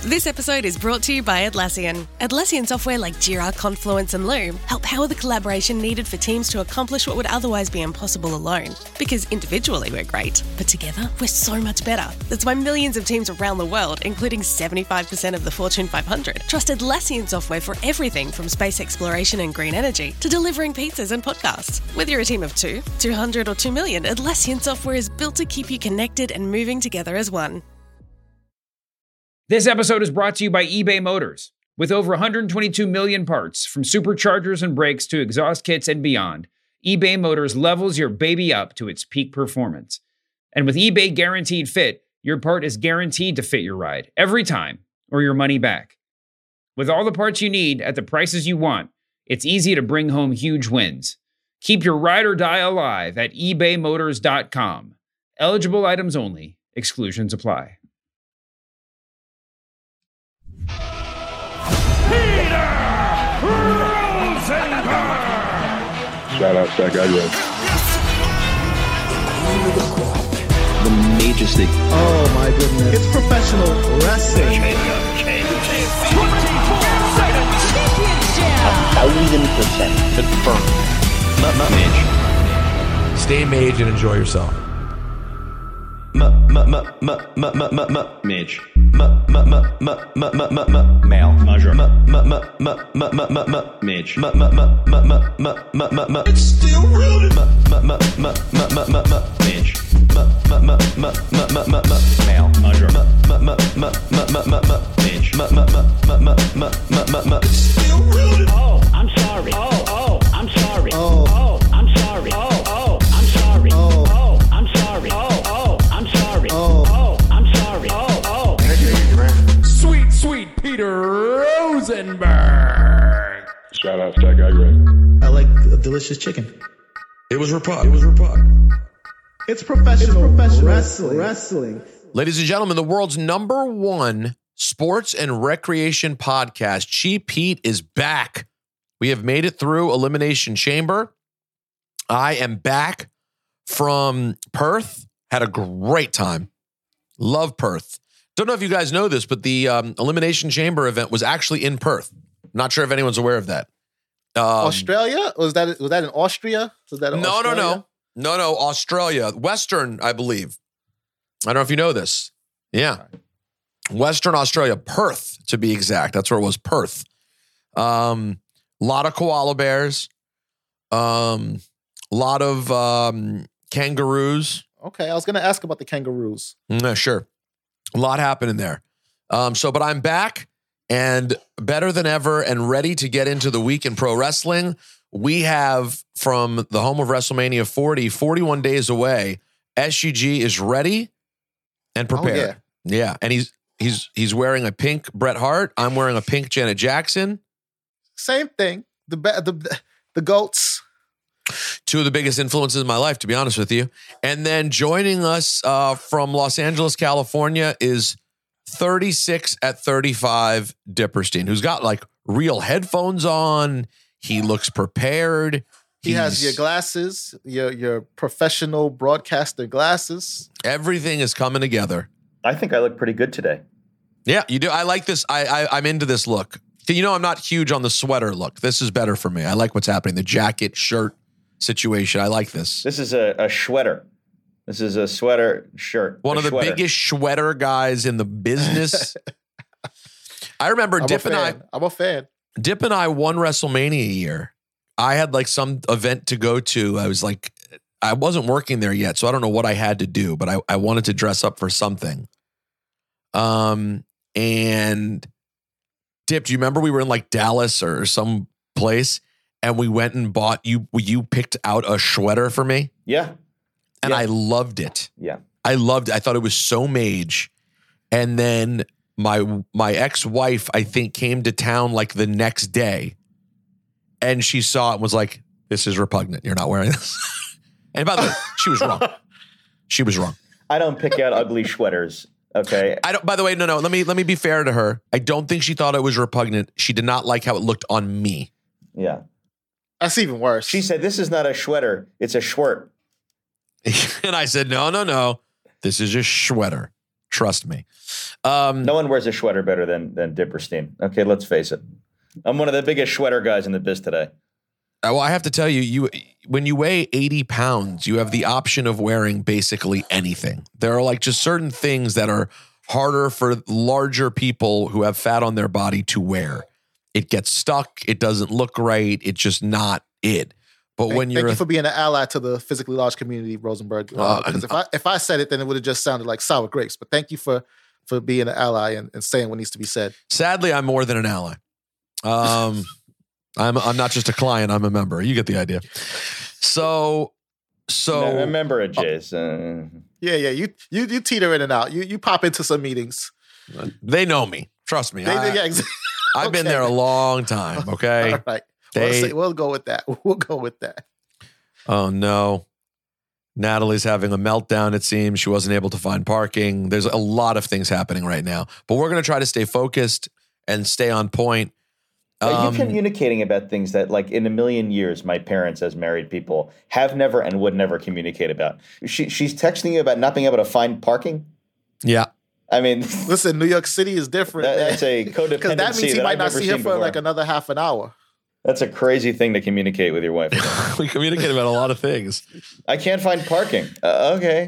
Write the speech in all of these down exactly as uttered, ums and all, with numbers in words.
This episode is brought to you by Atlassian. Atlassian software like Jira, Confluence, and Loom help power the collaboration needed for teams to accomplish what would otherwise be impossible alone. Because individually we're great, but together we're so much better. That's why millions of teams around the world, including seventy-five percent of the Fortune five hundred, trust Atlassian software for everything from space exploration and green energy to delivering pizzas and podcasts. Whether you're a team of two, two hundred, or two million, Atlassian software is built to keep you connected and moving together as one. This episode is brought to you by eBay Motors. With over one hundred twenty-two million parts, from superchargers and brakes to exhaust kits and beyond, eBay Motors levels your baby up to its peak performance. And with eBay Guaranteed Fit, your part is guaranteed to fit your ride every time, or your money back. With all the parts you need at the prices you want, it's easy to bring home huge wins. Keep your ride or die alive at ebay motors dot com. Eligible items only. Exclusions apply. Peter Rosenberg! Shout out to that guy, Red. The majesty. Oh my goodness. It's professional wrestling. twenty-four seven championship! A thousand percent confirmed. Not, not mage. Stay mage and enjoy yourself. M m m m m m m m mage. M m m m m m m m male. Measure. M m m m m m m m mage. M m m m m m m m m. It's still rooted. M m m m m m m m mage. M m m m m m m m male. Measure. M m m m m m m mage. M m m m m m m m. It's still rooted. Oh, I'm sorry. Oh, oh, I'm sorry. Oh. Oh, I'm sorry. Oh, oh, I'm sorry. Oh. Oh, I'm sorry. Oh, oh, I'm sorry. Oh. Oh, I'm sorry. Oh, oh. Sweet, sweet Peter Rosenberg. Shout out to that guy, Red. I like a delicious chicken. It was Rapod. It was Rapod. It's professional, it's professional wrestling. wrestling. Ladies and gentlemen, the world's number one sports and recreation podcast, Cheap Heat, is back. We have made it through Elimination Chamber. I am back from Perth. Had a great time. Love Perth. Don't know if you guys know this, but the um, Elimination Chamber event was actually in Perth. Not sure if anyone's aware of that. Um, Australia? Was that was that in Austria? Was that in no, Australia? no, no. No, no, Australia. Western, I believe. I don't know if you know this. Yeah. Western Australia, Perth, to be exact. That's where it was, Perth. Um, a lot of koala bears. Um, a lot of um, kangaroos. Okay, I was going to ask about the kangaroos. No, sure. A lot happening there. Um, so, but I'm back and better than ever and ready to get into the week in pro wrestling. We have, from the home of WrestleMania forty, forty-one days away, S G G is ready and prepared. Oh, yeah. yeah. And he's he's he's wearing a pink Bret Hart. I'm wearing a pink Janet Jackson. Same thing. The the the goats. Two of the biggest influences in my life, to be honest with you. And then joining us uh, from Los Angeles, California is thirty-six at thirty-five Dipperstein, who's got like real headphones on. He looks prepared. He He's, has your glasses, your your professional broadcaster glasses. Everything is coming together. I think I look pretty good today. Yeah, you do. I like this. I, I I'm into this look. You know, I'm not huge on the sweater look. This is better for me. I like what's happening. The jacket, shirt situation. I like this. This is a, a sweater. This is a sweater shirt. One of the sweater. biggest sweater guys in the business. I remember I'm Dip and I. I'm a fan. Dip and I won WrestleMania a year. I had like some event to go to. I was like, I wasn't working there yet, so I don't know what I had to do, but I, I wanted to dress up for something. Um, and Dip, do you remember we were in like Dallas or some place and we went and bought you, you picked out a sweater for me? Yeah. And yeah. I loved it. Yeah. I loved it. I thought it was so mage. And then my my ex-wife, I think, came to town like the next day and she saw it and was like, this is repugnant. You're not wearing this. And by the way, she was wrong. She was wrong. I don't pick out ugly sweaters. Okay. I don't, by the way, no, no, let me, let me be fair to her. I don't think she thought it was repugnant. She did not like how it looked on me. Yeah. That's even worse. She said, this is not a sweater. It's a schwert. And I said, no, no, no. This is a sweater. Trust me. Um, No one wears a sweater better than than Dipperstein. Okay, let's face it. I'm one of the biggest sweater guys in the biz today. Well, I have to tell you, you when you weigh eighty pounds, you have the option of wearing basically anything. There are like just certain things that are harder for larger people who have fat on their body to wear. It gets stuck. It doesn't look right. It's just not it. But Thank, when you're thank you for being an ally to the physically large community, Rosenberg. Uh, Because if I if I said it, then it would have just sounded like sour grapes. But thank you for for being an ally and, and saying what needs to be said. sadly, I'm more than an ally. Um, I'm I'm not just a client. I'm a member. You get the idea. So so No, remember it, Jace. Uh, Yeah, yeah. You you you teeter in and out. You you pop into some meetings. they know me. Trust me. They, I, yeah, exactly. I've been Okay. there a long time. Okay. All right. They- We'll, say, we'll go with that. We'll go with that. Oh no. Natalie's having a meltdown, it seems. She wasn't able to find parking. There's a lot of things happening right now. But we're going to try to stay focused and stay on point. are Um, you communicating about things that, like, in a million years, my parents, as married people, have never and would never communicate about? She, she's texting you about not being able to find parking? yeah. I mean, Listen, New York City is different. That- that's a Because that codependency means he that might I've not never see her seen for before. like another half an hour. that's a crazy thing to communicate with your wife about. We communicate about a lot of things. I can't find parking. Uh, okay.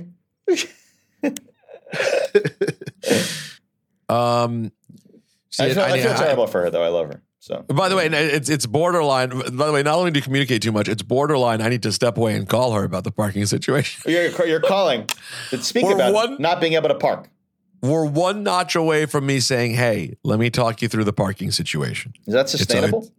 Um, see, I feel, I feel I- terrible for her, though. I love her. So By the way, it's it's borderline. By the way, not only do you communicate too much, it's borderline. I need to step away and call her about the parking situation. you're, you're calling to speak We're about one- not being able to park. We're one notch away from me saying, "Hey, let me talk you through the parking situation." Is that It's a- sustainable?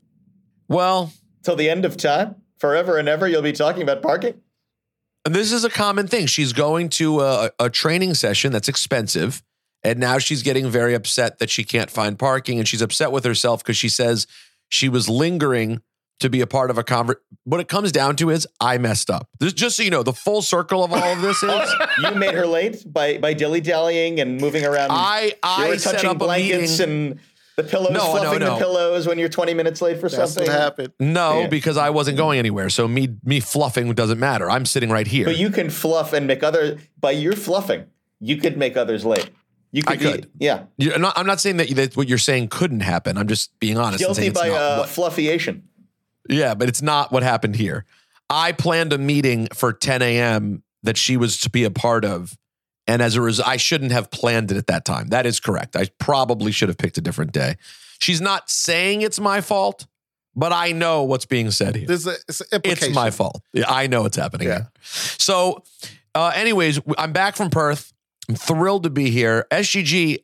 Well, Till the end of time? Forever and ever, you'll be talking about parking? and this is a common thing. She's going to a, a training session that's expensive, and now she's getting very upset that she can't find parking, and she's upset with herself because she says she was lingering to be a part of a conversation. What it comes down to is I messed up. This, just so you know, the full circle of all of this is You made her late by by dilly dallying and moving around. I you I were set touching up a blankets meeting. and the pillows, No, no, fluffing no. the pillows when you're twenty minutes late for That's something. what happened. No, Yeah. because I wasn't going anywhere. So me me fluffing doesn't matter. I'm sitting right here. But you can fluff and make other by your fluffing. You could make others late. You could, I could. Be, yeah. You- I'm, not, I'm not saying that, that what you're saying couldn't happen. I'm just being honest. and Guilty saying it's by not uh, what- fluffiation. Yeah, but it's not what happened here. I planned a meeting for ten a.m. that she was to be a part of. And as a result, I shouldn't have planned it at that time. That is correct. I probably should have picked a different day. She's not saying it's my fault, but I know what's being said here. There's a, it's, an implication. It's my fault. Yeah, I know it's happening. Yeah. Here. So, uh, anyways, I'm back from Perth. I'm thrilled to be here. S G G,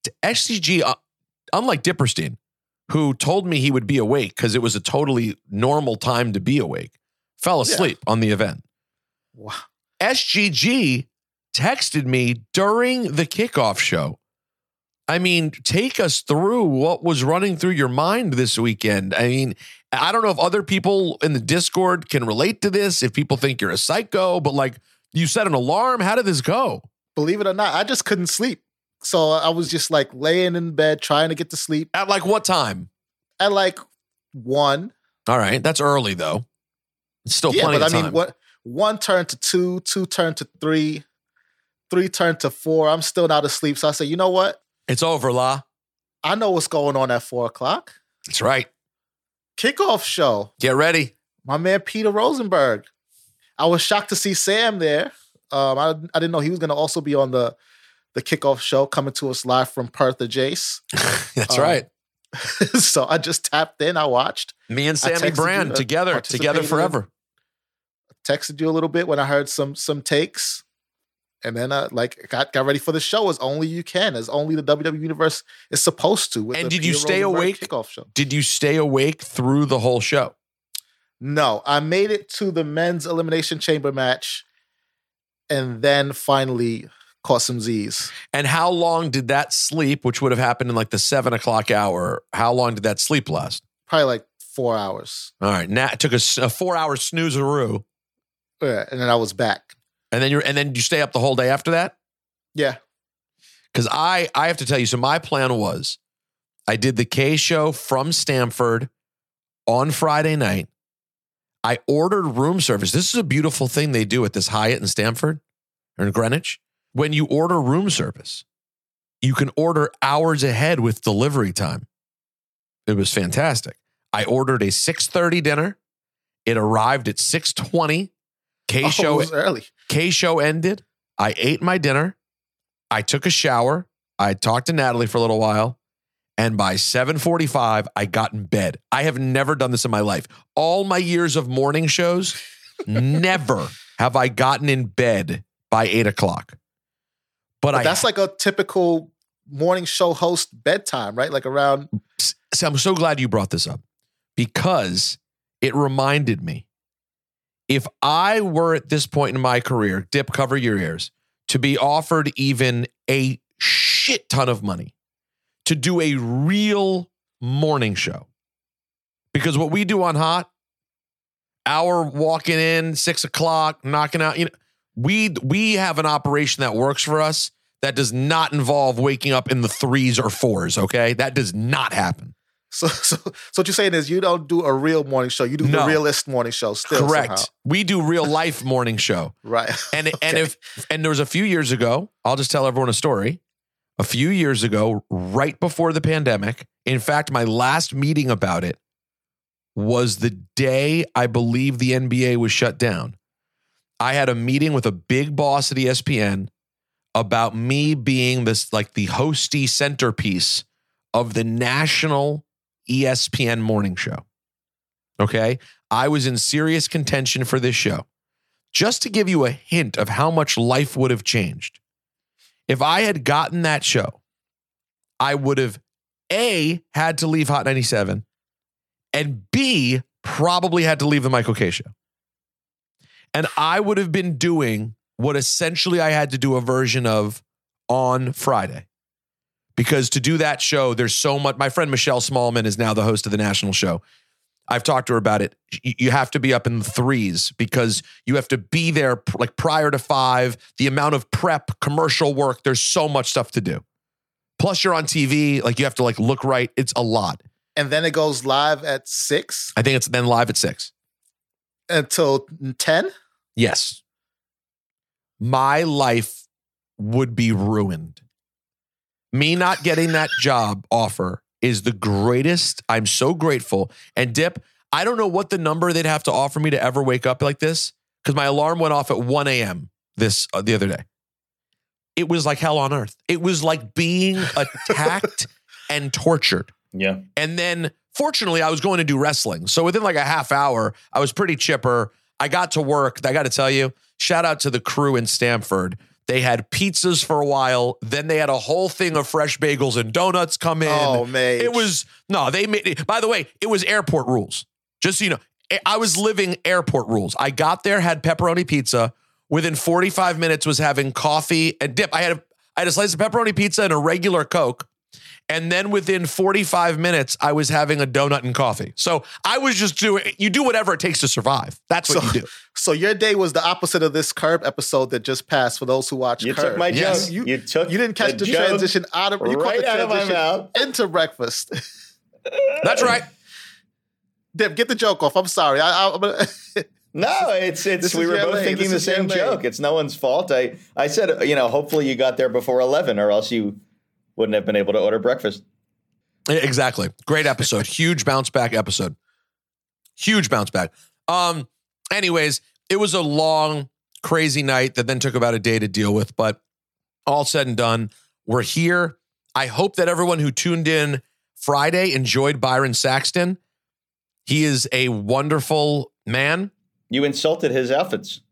S G G, uh, unlike Dipperstein, who told me he would be awake because it was a totally normal time to be awake, fell asleep on the event. Wow. S G G texted me during the kickoff show. I mean, take us through what was running through your mind this weekend. I mean, I don't know if other people in the Discord can relate to this, if people think you're a psycho, but like you set an alarm. How did this go? Believe it or not, I just couldn't sleep. So I was just like laying in bed trying to get to sleep At like what time? at like one. All right. That's early though. It's still Yeah, plenty but I of time. mean, what one turned to two, two turned to three, three turned to four. I'm still not asleep. So I said, you know what? It's over, La. I know what's going on at four o'clock. That's right. Kickoff show. Get ready. My man Peter Rosenberg. I was shocked to see Sam there. Um, I, I didn't know he was going to also be on the the kickoff show, coming to us live from Perth or Jace. That's Um, right. So I just tapped in. I watched. Me and I Sammy texted Brand you, uh, together, together participated in- forever. Texted you a little bit when I heard some some takes, and then I like got got ready for the show as only you can, as only the W W E Universe is supposed to. With And the did you Peter stay Rosenberg awake? Kickoff show. Did you stay awake through the whole show? No, I made it to the men's elimination chamber match, and then finally caught some Z's. And how long did that sleep, which would have happened in like the seven o'clock hour, how long did that sleep last? Probably like four hours. All right. Now it took a, s- a four hour snooze-a-roo. Yeah, and then I was back. And then you're and then you stay up the whole day after that? Yeah. Because I I have to tell you, so my plan was I did the K show from Stamford on Friday night. I ordered room service. This is a beautiful thing they do at this Hyatt in Stamford or in Greenwich. When you order room service, you can order hours ahead with delivery time. It was fantastic. I ordered a six thirty dinner. It arrived at six twenty. K-show, Oh, it was early. K-show ended. I ate my dinner. I took a shower. I talked to Natalie for a little while. And by seven forty-five, I got in bed. I have never done this in my life. All my years of morning shows, never have I gotten in bed by eight o'clock. But, But I that's like a typical morning show host bedtime, right? Like around. So I'm so glad you brought this up because it reminded me, if I were at this point in my career, Dip, cover your ears, to be offered even a shit ton of money to do a real morning show, because what we do on Hot, hour walking in, six o'clock, knocking out, you know, we we have an operation that works for us that does not involve waking up in the threes or fours. Okay, that does not happen. So, so, so what you're saying is you don't do a real morning show. You do No. the realist morning show still. Correct. somehow. We do real life morning show. Right. And and Okay. if and there was a few years ago, I'll just tell everyone a story. A few years ago, right before the pandemic, in fact, my last meeting about it was the day I believe the N B A was shut down. I had a meeting with a big boss at E S P N about me being this like the hosty centerpiece of the national E S P N morning show. Okay. I was in serious contention for this show. Just to give you a hint of how much life would have changed. If I had gotten that show, I would have A, had to leave Hot ninety-seven, and B, probably had to leave the Michael Kay show. And I would have been doing what essentially I had to do a version of on Friday. Because to do that show, there's so much. My friend Michelle Smallman is now the host of the national show. I've talked to her about it. You have to be up in the threes because you have to be there like prior to five. The amount of prep, commercial work, there's so much stuff to do. Plus you're on T V, like you have to like look right. It's a lot. And then it goes live at six I think it's then live at six. until ten. Yes. My life would be ruined. Me not getting that job offer is the greatest. I'm so grateful. And Dip, I don't know what the number they'd have to offer me to ever wake up like this, because my alarm went off at one a.m. this uh, the other day. It was like hell on earth. It was like being attacked and tortured. Yeah. And then fortunately, I was going to do wrestling. So within like a half hour, I was pretty chipper. I got to work. I got to tell you, shout out to the crew in Stamford. They had pizzas for a while. Then they had a whole thing of fresh bagels and donuts come in. Oh, man. It was, no, they made it. By the way, it was airport rules. Just so you know, I was living airport rules. I got there, had pepperoni pizza. Within forty-five minutes was having coffee and dip. I had a, I had a slice of pepperoni pizza and a regular Coke. And then within forty-five minutes, I was having a donut and coffee. So I was just doing, you do whatever it takes to survive. That's what So, you do. so your day was the opposite of this Curb episode that just passed for those who watch You Curb. took my Yes. joke. You, took You didn't catch the, the joke transition out of you caught right the out of my transition mouth. into breakfast. That's right. Dip, get the joke off. I'm sorry. I, I, I'm gonna- No, it's it's This we is were your both lane. thinking This the is your same lane. joke. It's no one's fault. I I said, you know, hopefully you got there before eleven, or else you wouldn't have been able to order breakfast. Exactly. Great episode. Huge bounce back episode. Huge bounce back. Um, anyways, it was a long, crazy night that then took about a day to deal with, but all said and done, we're here. I hope that everyone who tuned in Friday enjoyed Byron Saxton. He is a wonderful man. You insulted his outfits.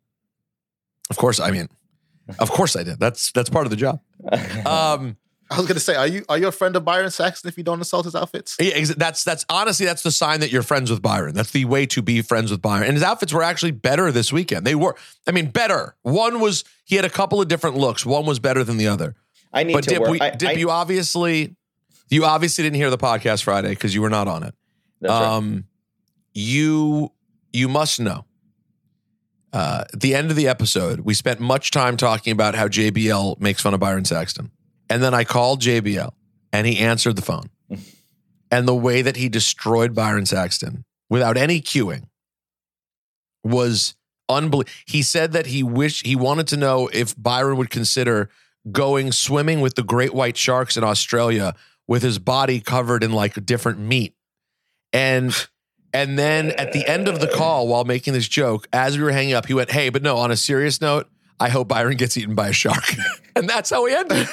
Of course, I mean, of course I did. That's that's part of the job. Um, I was gonna say, are you are you a friend of Byron Saxton if you don't insult his outfits? yeah, ex- that's that's honestly that's the sign that you're friends with Byron. That's the way to be friends with Byron. And his outfits were actually better this weekend. They were, I mean, better. One was he had a couple of different looks. One was better than the other. I need But to Dip, work. we, I, Dip, I- you obviously, you obviously didn't hear the podcast Friday because you were not on it. That's right. Um, you you must know. Uh, at the end of the episode, we spent much time talking about how J B L makes fun of Byron Saxton, and then I called J B L, and he answered the phone, and the way that he destroyed Byron Saxton without any cueing was unbelievable. He said that he wished he wanted to know if Byron would consider going swimming with the great white sharks in Australia with his body covered in like different meat. And and then at the end of the call, while making this joke, as we were hanging up, he went, hey, but no, on a serious note, I hope Byron gets eaten by a shark. And that's how we ended.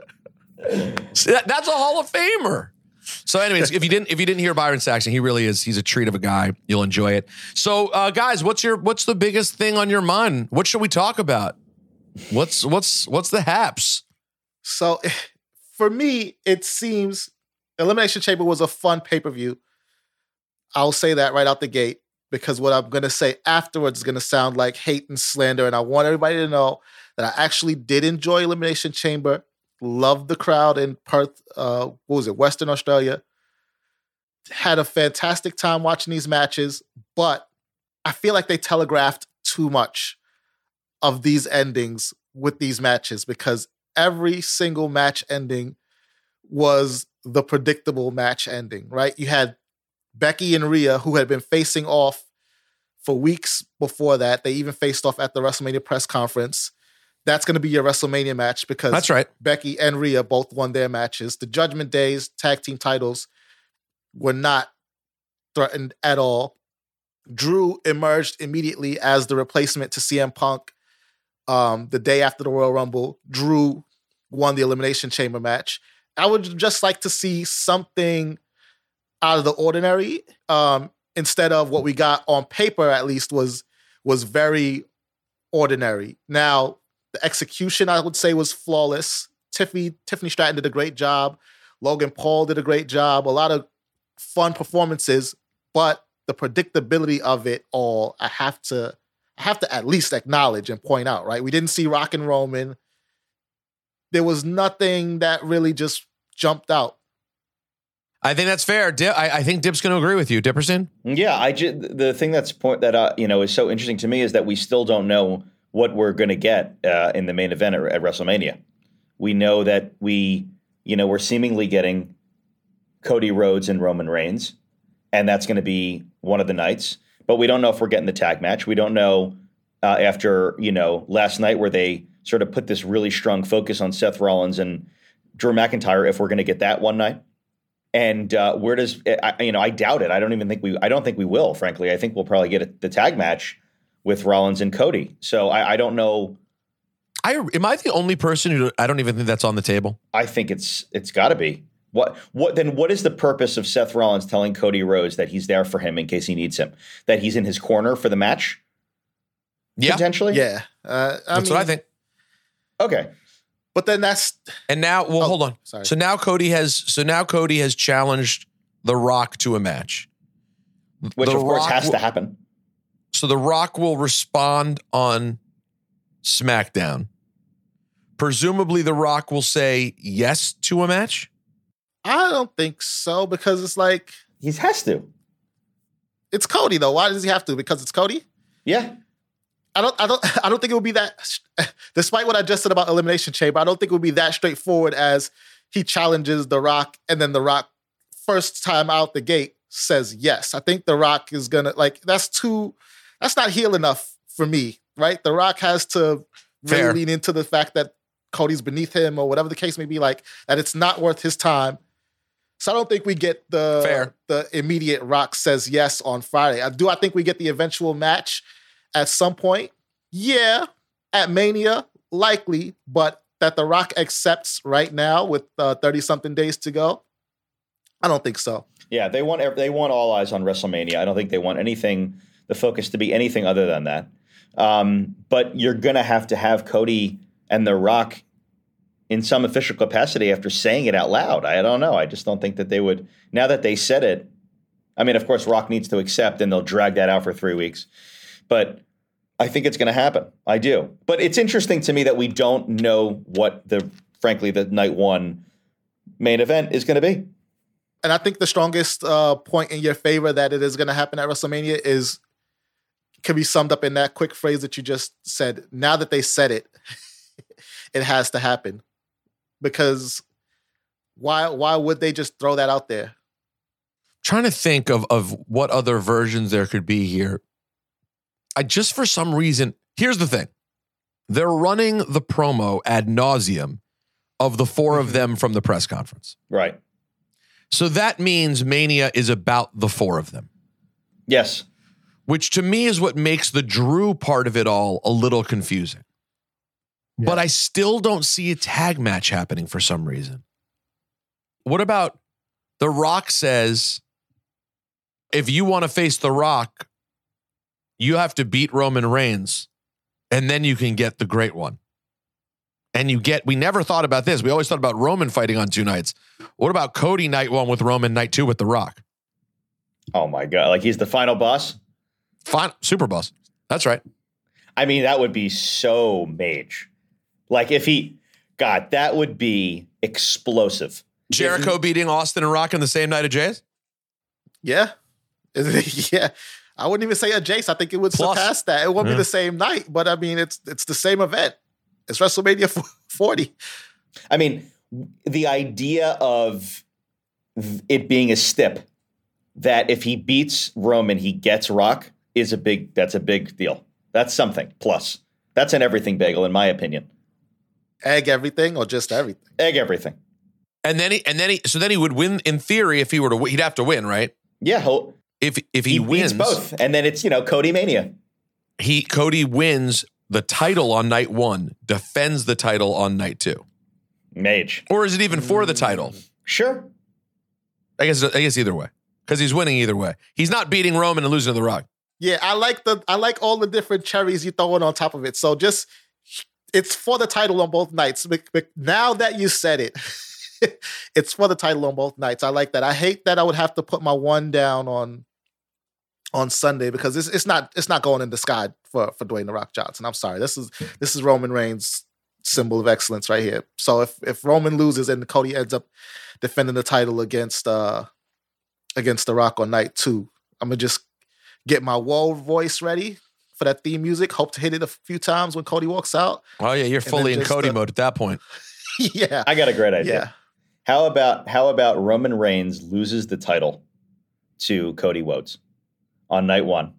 So that, that's a Hall of Famer. So anyways, if you didn't if you didn't hear Byron Saxton, he really is, he's a treat of a guy. You'll enjoy it. So uh, guys, what's your what's the biggest thing on your mind? What should we talk about? What's what's what's the haps? So for me, it seems Elimination Chamber was a fun pay-per-view. I'll say that right out the gate, because what I'm going to say afterwards is going to sound like hate and slander. And I want everybody to know that I actually did enjoy Elimination Chamber. Loved the crowd in Perth, uh, what was it, Western Australia. Had a fantastic time watching these matches, but I feel like they telegraphed too much of these endings with these matches, because every single match ending was the predictable match ending, right? You had Becky and Rhea, who had been facing off for weeks before that. They even faced off at the WrestleMania press conference. That's going to be your WrestleMania match, because that's right. Becky and Rhea both won their matches. The Judgment Day's tag team titles were not threatened at all. Drew emerged immediately as the replacement to C M Punk. Um, the day after the Royal Rumble, Drew won the Elimination Chamber match. I would just like to see something out of the ordinary, um, instead of what we got on paper, at least, was was very ordinary. Now, the execution, I would say, was flawless. Tiffany, Tiffany Stratton did a great job. Logan Paul did a great job. A lot of fun performances, but the predictability of it all, I have to, I have to at least acknowledge and point out, right? We didn't see Rock and Roman. There was nothing that really just jumped out. I think that's fair. Dip, I, I think Dip's going to agree with you. Dipperson? Yeah, I just, the thing that's point that uh, you know is so interesting to me is that we still don't know what we're going to get uh, in the main event at, at WrestleMania. We know that we, you know, we're seemingly getting Cody Rhodes and Roman Reigns, and that's going to be one of the nights. But we don't know if we're getting the tag match. We don't know uh, after, you know, last night where they sort of put this really strong focus on Seth Rollins and Drew McIntyre, if we're going to get that one night. And uh, where does, I, you know, I doubt it. I don't even think we, I don't think we will, frankly. I think we'll probably get a, the tag match with Rollins and Cody. So I, I don't know. I am I the only person who, I don't even think that's on the table? I think it's it's got to be. What what then? What is the purpose of Seth Rollins telling Cody Rhodes that he's there for him in case he needs him? That he's in his corner for the match? Yeah, potentially. Yeah, uh, I that's mean, what I think. Okay, but then that's and now. Well, oh, hold on. Sorry. So now Cody has. So now Cody has challenged The Rock to a match, which the of course Rock has will, to happen. So The Rock will respond on SmackDown. Presumably, The Rock will say yes to a match. I don't think so, because it's like he has to. It's Cody though. Why does he have to? Because it's Cody? Yeah. I don't I don't I don't think it would be that, despite what I just said about Elimination Chamber, I don't think it would be that straightforward as he challenges The Rock and then The Rock first time out the gate says yes. I think The Rock is gonna, like, that's too that's not heel enough for me, right? The Rock has to really Fair. lean into the fact that Cody's beneath him or whatever the case may be, like that it's not worth his time. So I don't think we get the Fair. the immediate Rock says yes on Friday. I do. I think we get the eventual match at some point. Yeah, at Mania, likely, but that The Rock accepts right now with thirty something days to go, I don't think so. Yeah, they want they want all eyes on WrestleMania. I don't think they want anything, the focus to be anything other than that. Um, but you're gonna have to have Cody and The Rock in some official capacity after saying it out loud. I don't know. I just don't think that they would, now that they said it. I mean, of course, Rock needs to accept and they'll drag that out for three weeks. But I think it's going to happen. I do. But it's interesting to me that we don't know what the, frankly, the night one main event is going to be. And I think the strongest uh, point in your favor that it is going to happen at WrestleMania is, can be summed up in that quick phrase that you just said. Now that they said it, it has to happen. Because why why would they just throw that out there? Trying to think of of what other versions there could be here. I just, for some reason, here's the thing. they're running the promo ad nauseum of the four of them from the press conference. Right. So that means Mania is about the four of them. Yes. Which to me is what makes the Drew part of it all a little confusing. Yeah. But I still don't see a tag match happening for some reason. What about The Rock says, if you want to face The Rock, you have to beat Roman Reigns, and then you can get the great one. And you get, we never thought about this. We always thought about Roman fighting on two nights. What about Cody night one with Roman, night two with The Rock? Oh my God. Like he's the final boss? Final, super boss. That's right. I mean, that would be so mage. Like if he, God, that would be explosive. Jericho if, beating Austin and Rock on the same night of Jay's? Yeah. yeah. I wouldn't even say a Jace. I think it would Plus. surpass that. It won't Yeah. be the same night, but I mean, it's it's the same event. It's WrestleMania forty. I mean, the idea of it being a stip that if he beats Roman, he gets Rock is a big, that's a big deal. That's something. Plus, that's an everything bagel, in my opinion. Egg everything or just everything? Egg everything. And then he, and then he, so then he would win in theory if he were to, he'd have to win, right? Yeah. He'll, If if he, he wins beats both. And then it's, you know, Cody Mania. he Cody wins the title on night one, defends the title on night two. Mage. Or is it even for the title? Sure. I guess I guess either way. Because he's winning either way. He's not beating Roman and losing to The Rock. Yeah, I like the I like all the different cherries you throw in on top of it. So just it's for the title on both nights. But- but Now that you said it, it's for the title on both nights. I like that. I hate that I would have to put my one down on on Sunday because it's it's not it's not going in the sky for for Dwayne The Rock Johnson. I'm sorry. This is this is Roman Reigns' symbol of excellence right here. So if if Roman loses and Cody ends up defending the title against uh against The Rock on night two, I'm gonna just get my whoa voice ready for that theme music. Hope to hit it a few times when Cody walks out. Oh yeah, you're fully in just, Cody uh, mode at that point. yeah. I got a great idea. Yeah. How about how about Roman Reigns loses the title to Cody Rhodes on night one?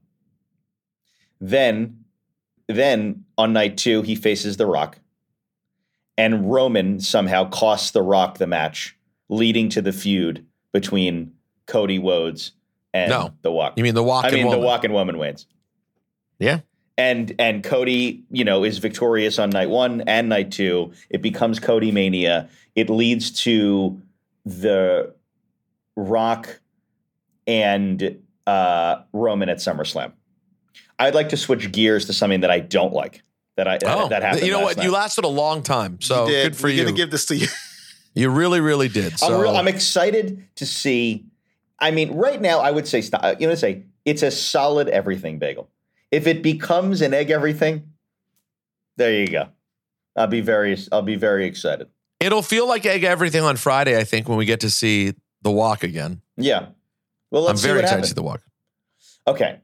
Then, then on night two, he faces The Rock. And Roman somehow costs The Rock the match, leading to the feud between Cody Rhodes and No. The Rock. You mean The Rock I and mean, Roman. The Rock and Roman wins. Yeah. And and Cody, you know, is victorious on night one and night two. It becomes Cody Mania. It leads to The Rock and uh, Roman at SummerSlam. I'd like to switch gears to something that I don't like. That I Oh, that happened. you know last what? night. You lasted a long time, so You did. good for We're you. gonna give this to you. You really, really did. So I'm, real, I'm excited to see. I mean, right now, I would say, you know, say it's a solid everything bagel. If it becomes an egg everything, there you go. I'll be very, I'll be very excited. it'll feel like egg everything on Friday, I think, when we get to see The Walk again. Yeah. Well, let's I'm very see what excited happens. to see The Walk. Okay.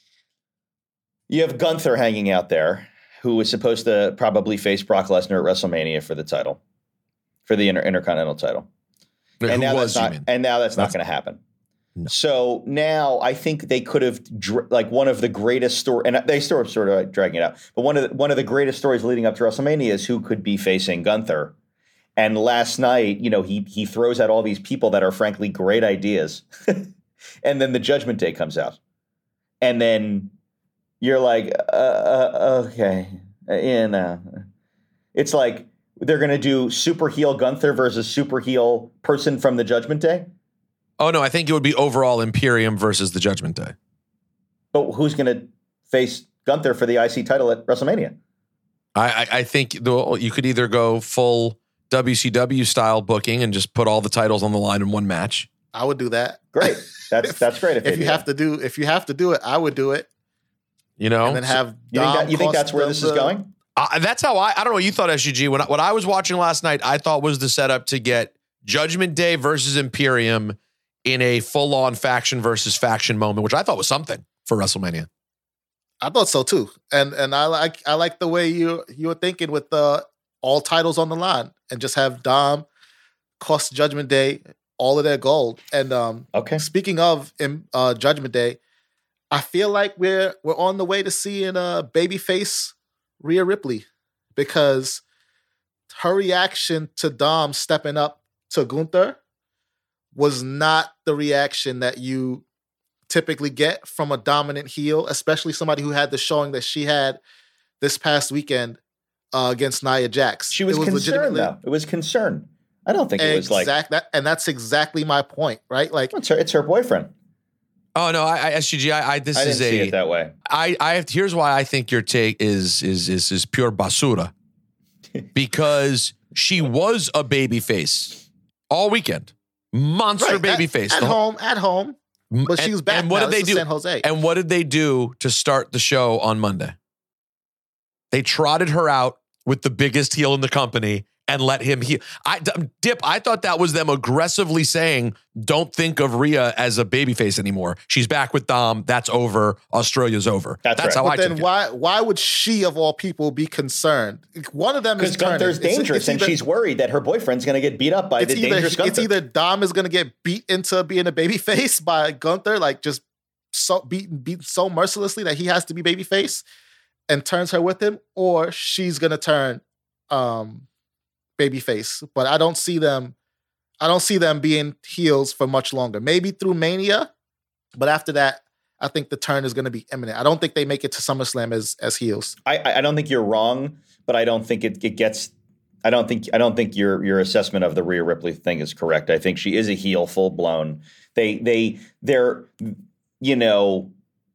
You have Gunther hanging out there, who was supposed to probably face Brock Lesnar at WrestleMania for the title, for the Inter- Intercontinental title. Who and now was, that's you not, mean? and now that's, That's- not going to happen. No. So now I think they could have dr- like one of the greatest story, and they still are sort of dragging it out. But one of the, one of the greatest stories leading up to WrestleMania is who could be facing Gunther. And last night, you know, he he throws out all these people that are frankly great ideas, and then the Judgment Day comes out, and then you're like, uh, uh, okay, uh, you know, it's like they're going to do super heel Gunther versus super heel person from the Judgment Day. Oh, no, I think it would be overall Imperium versus the Judgment Day. But who's going to face Gunther for the I C title at WrestleMania? I, I, I think the, you could either go full W C W style booking and just put all the titles on the line in one match. I would do that. Great. That's If- that's great. If, they If do you that. have to do, if you have to do it, I would do it, You know? and then have. you think, Dom that, you think cost that's where them this is the- going? Uh, that's how I, I don't know what you thought, S G G. When, I- what I was watching last night, I thought was the setup to get Judgment Day versus Imperium in a full-on faction versus faction moment, which I thought was something for WrestleMania. I thought so too, and and I like I like the way you you were thinking with the all titles on the line, and just have Dom cost Judgment Day all of their gold. And um, Okay. speaking of in, uh, Judgment Day, I feel like we're we're on the way to seeing a uh, babyface Rhea Ripley because her reaction to Dom stepping up to Gunther was not the reaction that you typically get from a dominant heel, especially somebody who had the showing that she had this past weekend uh, against Nia Jax. She was, it was concerned, though. It was concern. I don't think it was like that, and that's exactly my point, right? Like it's her, it's her boyfriend. Oh no, I, I S G G. I, I this I is didn't a see it that way. I I have, here's why I think your take is is is is pure basura, because she was a baby face all weekend, monster right, baby at, face at home, at home. But she was back. And what now. did they This is do? San Jose. And what did they do to start the show on Monday? They trotted her out with the biggest heel in the company and let him heal. I, Dip, I thought that was them aggressively saying, don't think of Rhea as a babyface anymore. She's back with Dom. That's over. Australia's over. That's, That's right. how but I then took why it. why would she of all people be concerned? One of them is Because Gunther's turning. It's- dangerous, it's and either- she's worried that her boyfriend's going to get beat up by it's the either, dangerous Gunther. It's either Dom is going to get beat into being a babyface by Gunther, like just so beaten beaten so mercilessly that he has to be babyface and turns her with him, or she's going to turn um, babyface. But I don't see them. I don't see them being heels for much longer. Maybe through Mania, but after that, I think the turn is going to be imminent. I don't think they make it to SummerSlam as as heels. I, I don't think you're wrong, but I don't think it, it gets. I don't think I don't think your your assessment of the Rhea Ripley thing is correct. I think she is a heel, full blown. They they they're you know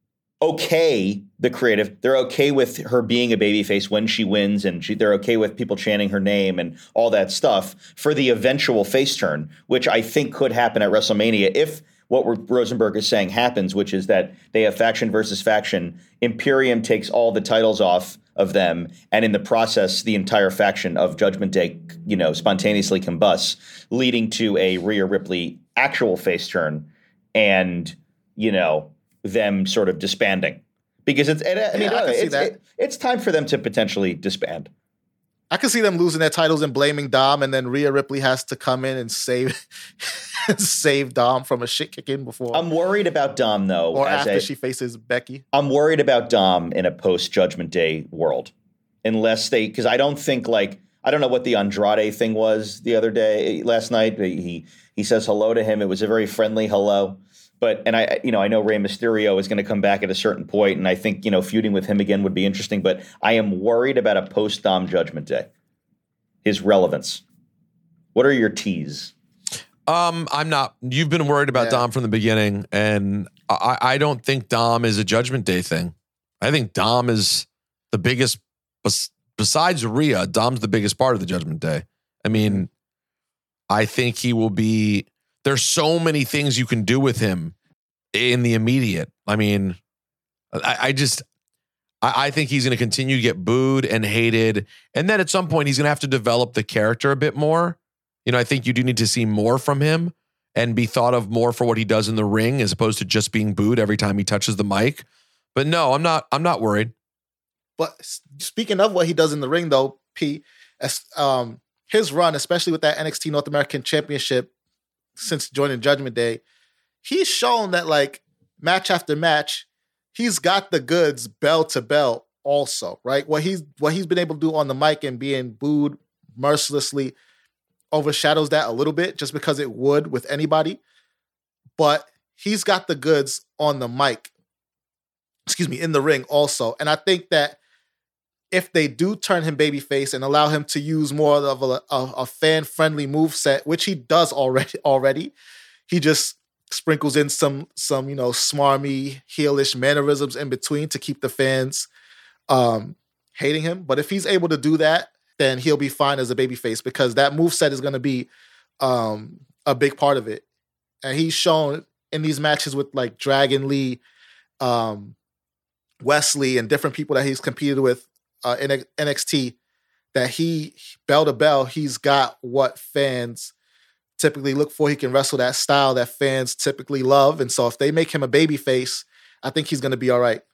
okay. The creative, they're okay with her being a babyface when she wins, and she, they're okay with people chanting her name and all that stuff for the eventual face turn, which I think could happen at WrestleMania if what Rosenberg is saying happens, which is that they have faction versus faction. Imperium takes all the titles off of them, and in the process, the entire faction of Judgment Day, you know, spontaneously combusts, leading to a Rhea Ripley actual face turn, and you know them sort of disbanding. Because it's, I mean, Yeah, I can see it's, that. it, it's time for them to potentially disband. I can see them losing their titles and blaming Dom, and then Rhea Ripley has to come in and save save Dom from a shit kicking before. I'm worried about Dom though, or as after a, she faces Becky. I'm worried about Dom in a post Judgment Day world, unless they, because I don't think like I don't know what the Andrade thing was the other day last night. He he says hello to him. It was a very friendly hello. But, and I, you know, I know Rey Mysterio is going to come back at a certain point, and I think, you know, feuding with him again would be interesting, but I am worried about a post-Dom Judgment Day. His relevance. What are your teas? Um, I'm not. You've been worried about Yeah. Dom from the beginning, and I, I don't think Dom is a Judgment Day thing. I think Dom is the biggest, bes- besides Rhea, Dom's the biggest part of the Judgment Day. I mean, I think he will be... There's so many things you can do with him in the immediate. I mean, I, I just, I, I think he's going to continue to get booed and hated. And then at some point, he's going to have to develop the character a bit more. You know, I think you do need to see more from him and be thought of more for what he does in the ring as opposed to just being booed every time he touches the mic. But no, I'm not, I'm not worried. But speaking of what he does in the ring, though, P, as, um, his run, especially with that N X T North American Championship, since joining Judgment Day, he's shown that like match after match, he's got the goods bell to bell also, right? What he's what he's been able to do on the mic and being booed mercilessly overshadows that a little bit just because it would with anybody. But he's got the goods on the mic, excuse me, in the ring also. And I think that if they do turn him babyface and allow him to use more of a, a, a fan-friendly moveset, which he does already, already, he just sprinkles in some, some you know, smarmy, heelish mannerisms in between to keep the fans um, hating him. But if he's able to do that, then he'll be fine as a babyface because that moveset is going to be um, a big part of it. And he's shown in these matches with like Dragon Lee, um, Wesley, and different people that he's competed with Uh, in N X T, that he bell to bell, he's got what fans typically look for. He can wrestle that style that fans typically love, and so if they make him a baby face, I think he's going to be all right.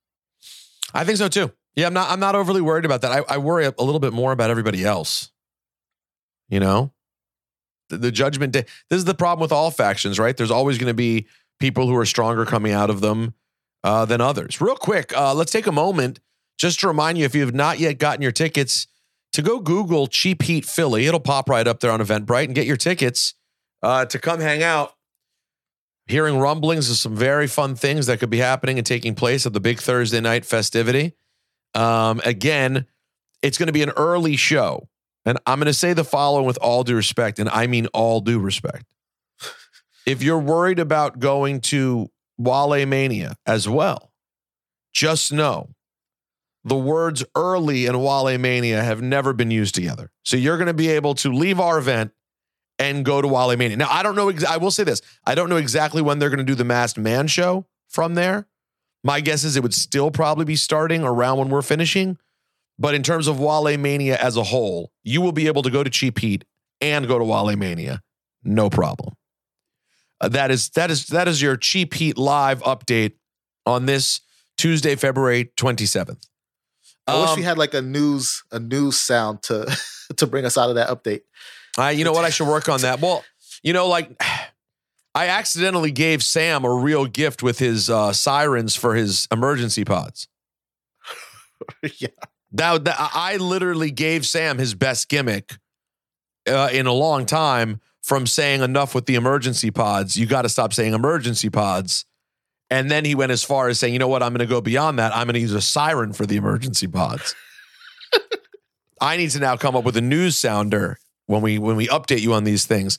I think so too. Yeah, I'm not. I'm not overly worried about that. I, I worry a little bit more about everybody else. You know, the, the Judgment Day. This is the problem with all factions, right? There's always going to be people who are stronger coming out of them uh, than others. Real quick, uh, let's take a moment. Just to remind you, if you have not yet gotten your tickets to go Google Cheap Heat Philly. It'll pop right up there on Eventbrite and get your tickets uh, to come hang out. Hearing rumblings of some very fun things that could be happening and taking place at the big Thursday night festivity. Um, again, it's going to be an early show. And I'm going to say the following with all due respect, and I mean all due respect. If you're worried about going to Wale Mania as well, just know the words early and Wale Mania have never been used together. So you're going to be able to leave our event and go to Wale Mania. Now, I don't know. Ex- I will say this. I don't know exactly when they're going to do the Masked Man show from there. My guess is it would still probably be starting around when we're finishing. But in terms of Wale Mania as a whole, you will be able to go to Cheap Heat and go to Wale Mania. No problem. Uh, that is that is that is your Cheap Heat live update on this Tuesday, February twenty-seventh. I wish Um, we had like a news a news sound to to bring us out of that update. Uh, you know what? I should work on that. Well, you know, like I accidentally gave Sam a real gift with his uh, sirens for his emergency pods. Yeah. That, that I literally gave Sam his best gimmick uh, in a long time from saying enough with the emergency pods. You got to stop saying emergency pods. And then he went as far as saying, you know what? I'm going to go beyond that. I'm going to use a siren for the emergency pods. I need to now come up with a news sounder when we when we update you on these things.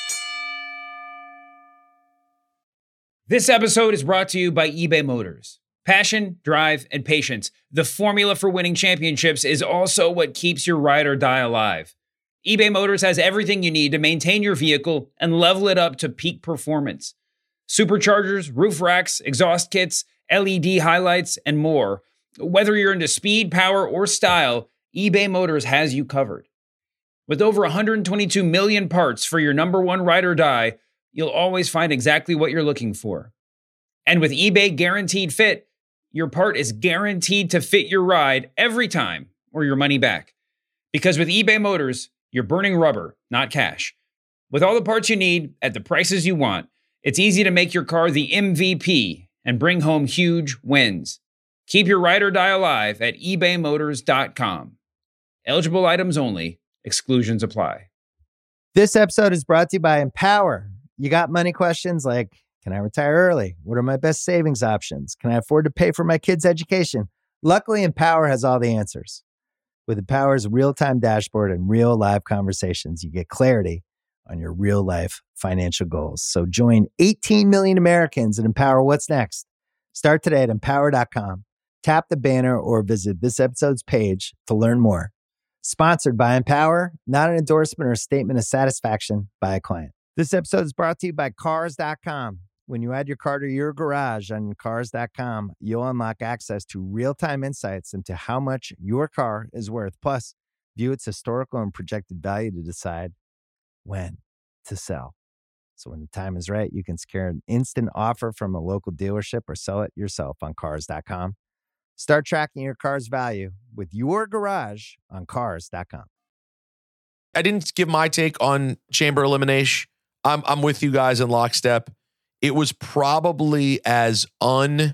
This episode is brought to you by eBay Motors. Passion, drive, and patience. The formula for winning championships is also what keeps your ride or die alive. eBay Motors has everything you need to maintain your vehicle and level it up to peak performance. Superchargers, roof racks, exhaust kits, L E D highlights, and more. Whether you're into speed, power, or style, eBay Motors has you covered. With over one hundred twenty-two million parts for your number one ride or die, you'll always find exactly what you're looking for. And with eBay Guaranteed Fit, your part is guaranteed to fit your ride every time or your money back. Because with eBay Motors, you're burning rubber, not cash. With all the parts you need at the prices you want, it's easy to make your car the M V P and bring home huge wins. Keep your ride or die alive at ebay motors dot com. Eligible items only. Exclusions apply. This episode is brought to you by Empower. You got money questions like, can I retire early? What are my best savings options? Can I afford to pay for my kids' education? Luckily, Empower has all the answers. With Empower's real-time dashboard and real live conversations, you get clarity on your real-life financial goals. So join eighteen million Americans and Empower what's next. Start today at empower dot com. Tap the banner or visit this episode's page to learn more. Sponsored by Empower, not an endorsement or statement of satisfaction by a client. This episode is brought to you by cars dot com. When you add your car to your garage on cars dot com, you'll unlock access to real-time insights into how much your car is worth. Plus, view its historical and projected value to decide when to sell. So when the time is right, you can secure an instant offer from a local dealership or sell it yourself on cars dot com. Start tracking your car's value with your garage on cars dot com. I didn't give my take on Chamber elimination. I'm I'm with you guys in lockstep. It was probably as unimpactful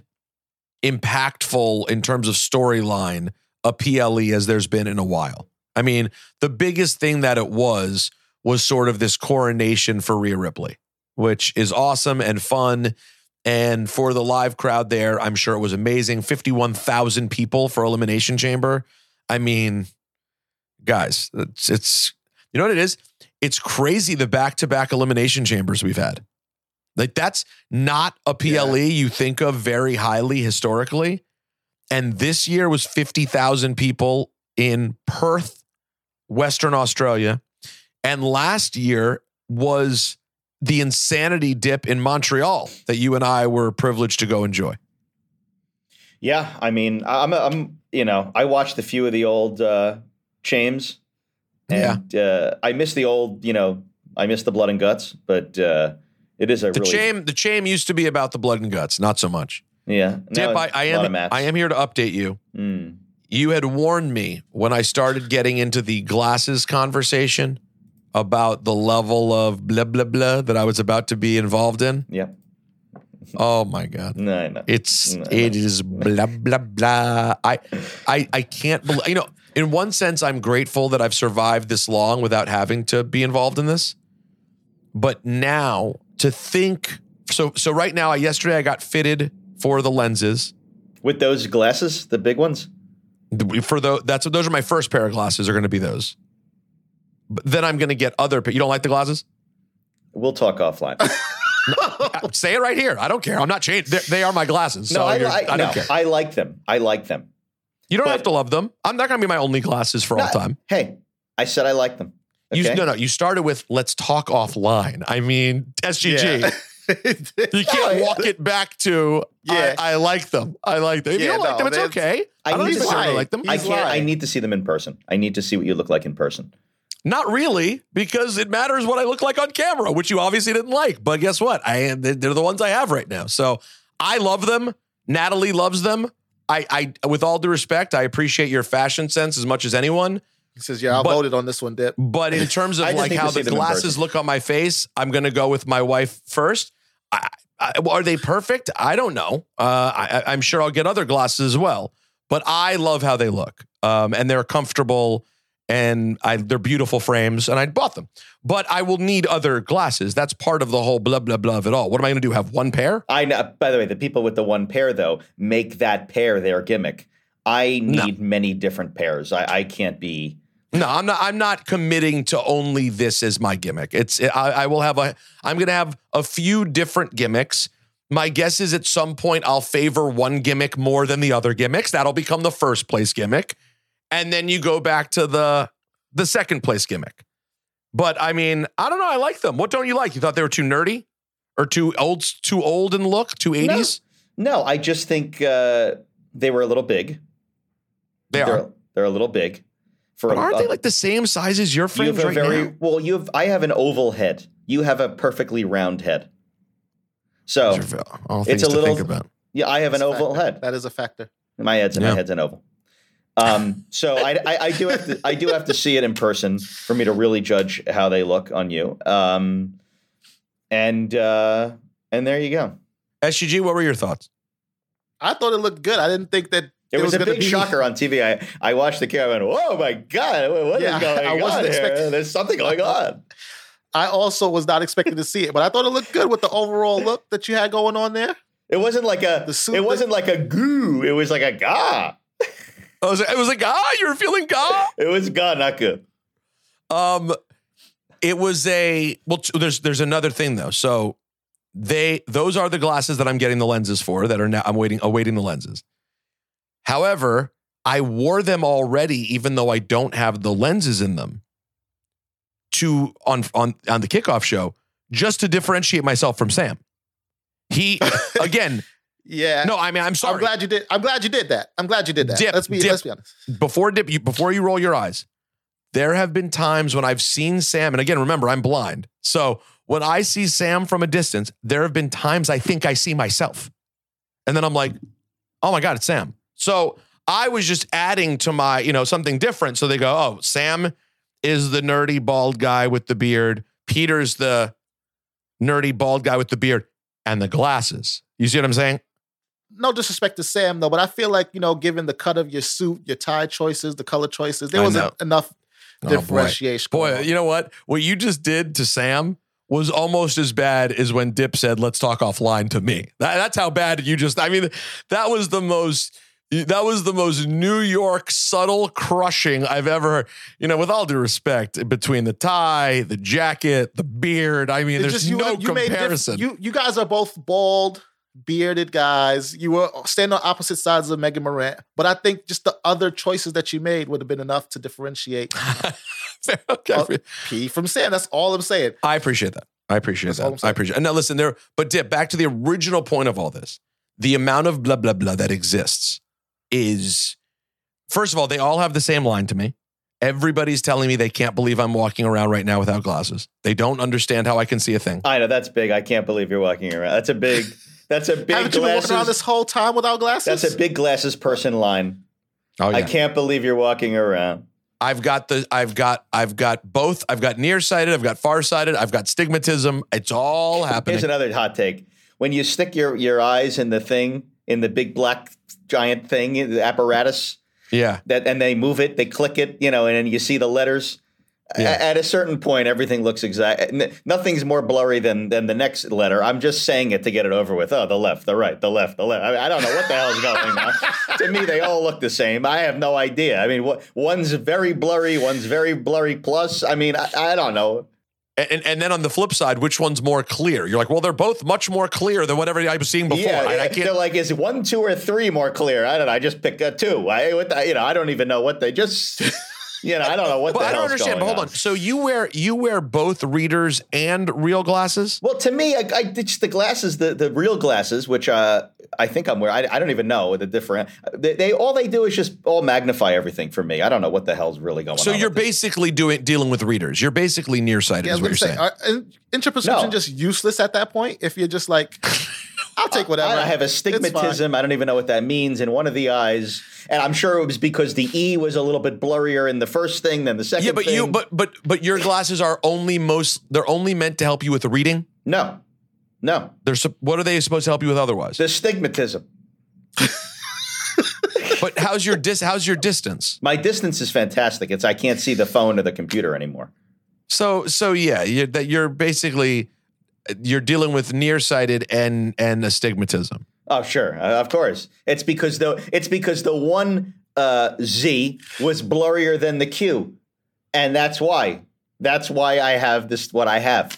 in terms of storyline a P L E as there's been in a while. I mean, the biggest thing that it was was sort of this coronation for Rhea Ripley, which is awesome and fun. And for the live crowd there, I'm sure it was amazing. fifty-one thousand people for Elimination Chamber. I mean, guys, it's, it's you know what it is? It's crazy the back-to-back Elimination Chambers we've had. Like, that's not a P L E yeah. you think of very highly historically. And this year was fifty thousand people in Perth, Western Australia. And last year was the Insanity Dip in Montreal that you and I were privileged to go enjoy. Yeah, I mean, I'm, I'm, you know, I watched a few of the old uh, Chames, and yeah. uh, I miss the old, you know, I miss the blood and guts, but uh, it is a the really Chame. The Chame used to be about the blood and guts, not so much. Yeah, Dip, I, I am, I am here to update you. Mm. You had warned me when I started getting into the glasses conversation about the level of blah, blah, blah that I was about to be involved in. Yep. Oh my God. No, no. It's, no, it no. is blah, blah, blah. I, I, I can't believe, you know, in one sense, I'm grateful that I've survived this long without having to be involved in this. But now to think, so so right now, yesterday I got fitted for the lenses. With those glasses, the big ones? For the, that's those are my first pair of glasses are going to be those. But then I'm going to get other, you don't like the glasses? We'll talk offline. No, say it right here. I don't care. I'm not changing. They, they are my glasses. So no, I, I, I, I don't no, care. I like them. I like them. You don't but, have to love them. I'm not going to be my only glasses for all no, time. Hey, I said I like them. Okay? You, no, no. You started with let's talk offline. I mean, S G G. Yeah. You can't walk it back to yeah. I, I like them. I like them. If yeah, you don't no, like them, it's okay. I, I don't need even to I like them. I can't. I need to see them in person. I need to see what you look like in person. Not really, because it matters what I look like on camera, which you obviously didn't like. But guess what? I they're the ones I have right now. So I love them. Natalie loves them. I, I, with all due respect, I appreciate your fashion sense as much as anyone. He says, "Yeah, I voted on this one, Dip." But in terms of like how the glasses look on my face, I'm going to go with my wife first. I, I, are they perfect? I don't know. Uh, I, I'm sure I'll get other glasses as well. But I love how they look, um, and they're comfortable. And I, they're beautiful frames, and I bought them. But I will need other glasses. That's part of the whole blah, blah, blah of it all. What am I going to do, have one pair? I know. By the way, the people with the one pair, though, make that pair their gimmick. I need no. many different pairs. I, I can't be... No, I'm not I'm not committing to only this as my gimmick. It's I, I will have a... I'm going to have a few different gimmicks. My guess is at some point I'll favor one gimmick more than the other gimmicks. That'll become the first place gimmick. And then you go back to the the second place gimmick. But I mean, I don't know. I like them. What don't you like? You thought they were too nerdy or too old, too old in look, too eighties? No, no I just think uh, they were a little big. They they're, are. They're a little big. For but aren't a, they like the same size as your frames right very, now? Well, you have. I have an oval head. You have a perfectly round head. So all things it's a to little. Think about. Yeah, I have That's an oval factor. head. That is a factor. My head's yeah. my head's an oval. Um, so I, I, I do have to, I do have to see it in person for me to really judge how they look on you. Um, and uh, and there you go. S G G, what were your thoughts? I thought it looked good. I didn't think that it, it was, was a big be... shocker on T V. I, I watched the camera and went, "Oh my god, what yeah, is going I wasn't on expecting... here? There's something going on." I also was not expecting to see it, but I thought it looked good with the overall look that you had going on there. It wasn't like a the suit it wasn't like a goo. It was like a gah. Oh, it was like, ah, you were feeling gah? It was gah, not good. Um, it was a, well, there's there's another thing, though. So they, those are the glasses that I'm getting the lenses for that are now, I'm waiting, awaiting the lenses. However, I wore them already, even though I don't have the lenses in them, to, on, on, on the kickoff show, just to differentiate myself from Sam. He, again... Yeah. No, I mean, I'm sorry. I'm glad you did. I'm glad you did that. I'm glad you did that. Dip, let's be dip. let's be honest. Before dip, you, before you roll your eyes, there have been times when I've seen Sam, and again, remember, I'm blind. So when I see Sam from a distance, there have been times I think I see myself. And then I'm like, oh my God, it's Sam. So I was just adding to my, you know, something different. So they go, oh, Sam is the nerdy bald guy with the beard. Peter's the nerdy bald guy with the beard and the glasses. You see what I'm saying? No disrespect to Sam, though, but I feel like, you know, given the cut of your suit, your tie choices, the color choices, there wasn't enough oh, differentiation. Boy, boy you know what? What you just did to Sam was almost as bad as when Dip said, let's talk offline to me. That, that's how bad you just, I mean, that was the most, that was the most New York subtle crushing I've ever heard. You know, with all due respect, between the tie, the jacket, the beard, I mean, it's there's just, you, no you comparison. Made diff- you, you guys are both bald, bearded guys. You were standing on opposite sides of Megan Morant, but I think just the other choices that you made would have been enough to differentiate okay. uh, P from Sam. That's all I'm saying. I appreciate that. I appreciate That's that. I appreciate it. And now listen, there, but Dip, back to the original point of all this. The amount of blah, blah, blah that exists is, first of all, they all have the same line to me. Everybody's telling me they can't believe I'm walking around right now without glasses. They don't understand how I can see a thing. I know, that's big. I can't believe you're walking around. That's a big... That's a big Haven't you been walking around this whole time without glasses? That's a big glasses person line. Oh, yeah. I can't believe you're walking around. I've got the, I've got, I've got both. I've got nearsighted. I've got farsighted. I've got stigmatism. It's all happening. Here's another hot take. When you stick your, your eyes in the thing, in the big black giant thing, the apparatus, Yeah. That and they move it, they click it, you know, and then you see the letters. Yeah. A- At a certain point, everything looks exact. n- Nothing's more blurry than than the next letter. I'm just saying it to get it over with. Oh, the left, the right, the left, the left. I, mean, I don't know what the hell's going on. To me, they all look the same. I have no idea. I mean, wh- one's very blurry, one's very blurry plus. I mean, I, I don't know. And, and then on the flip side, which one's more clear? You're like, well, they're both much more clear than whatever I was seeing before. Yeah, I, I they're can't. like, is one, two, or three more clear? I don't know. I just picked a two. I, what the, you know, I don't even know what they just. You know, I don't know what But the I don't hell's understand. But going hold on. So you wear you wear both readers and real glasses? Well, to me, I, I it's the glasses, the, the real glasses, which uh, I think I'm wearing. I, I don't even know the different. They, they all they do is just all magnify everything for me. I don't know what the hell's really going So on. you're with this. basically doing dealing with readers. You're basically nearsighted, Yeah, I is was what gonna you're say, saying. are, isn't your prescription No. just useless at that point? If you're just like, I'll take whatever. I have It's fine. astigmatism. I don't even know what that means in one of the eyes, and I'm sure it was because the E was a little bit blurrier in the first thing than the second. Yeah, but thing. you but but but your glasses are only most they're only meant to help you with reading. no, no, They're sup- what are they supposed to help you with otherwise? the astigmatism. But how's your dis how's your distance? My distance is fantastic. It's I can't see the phone or the computer anymore. So so yeah, you're, that you're basically you're dealing with nearsighted and and astigmatism. Oh, sure, uh, of course. It's because the it's because the one uh, Z was blurrier than the Q, and that's why. That's why I have this. What I have.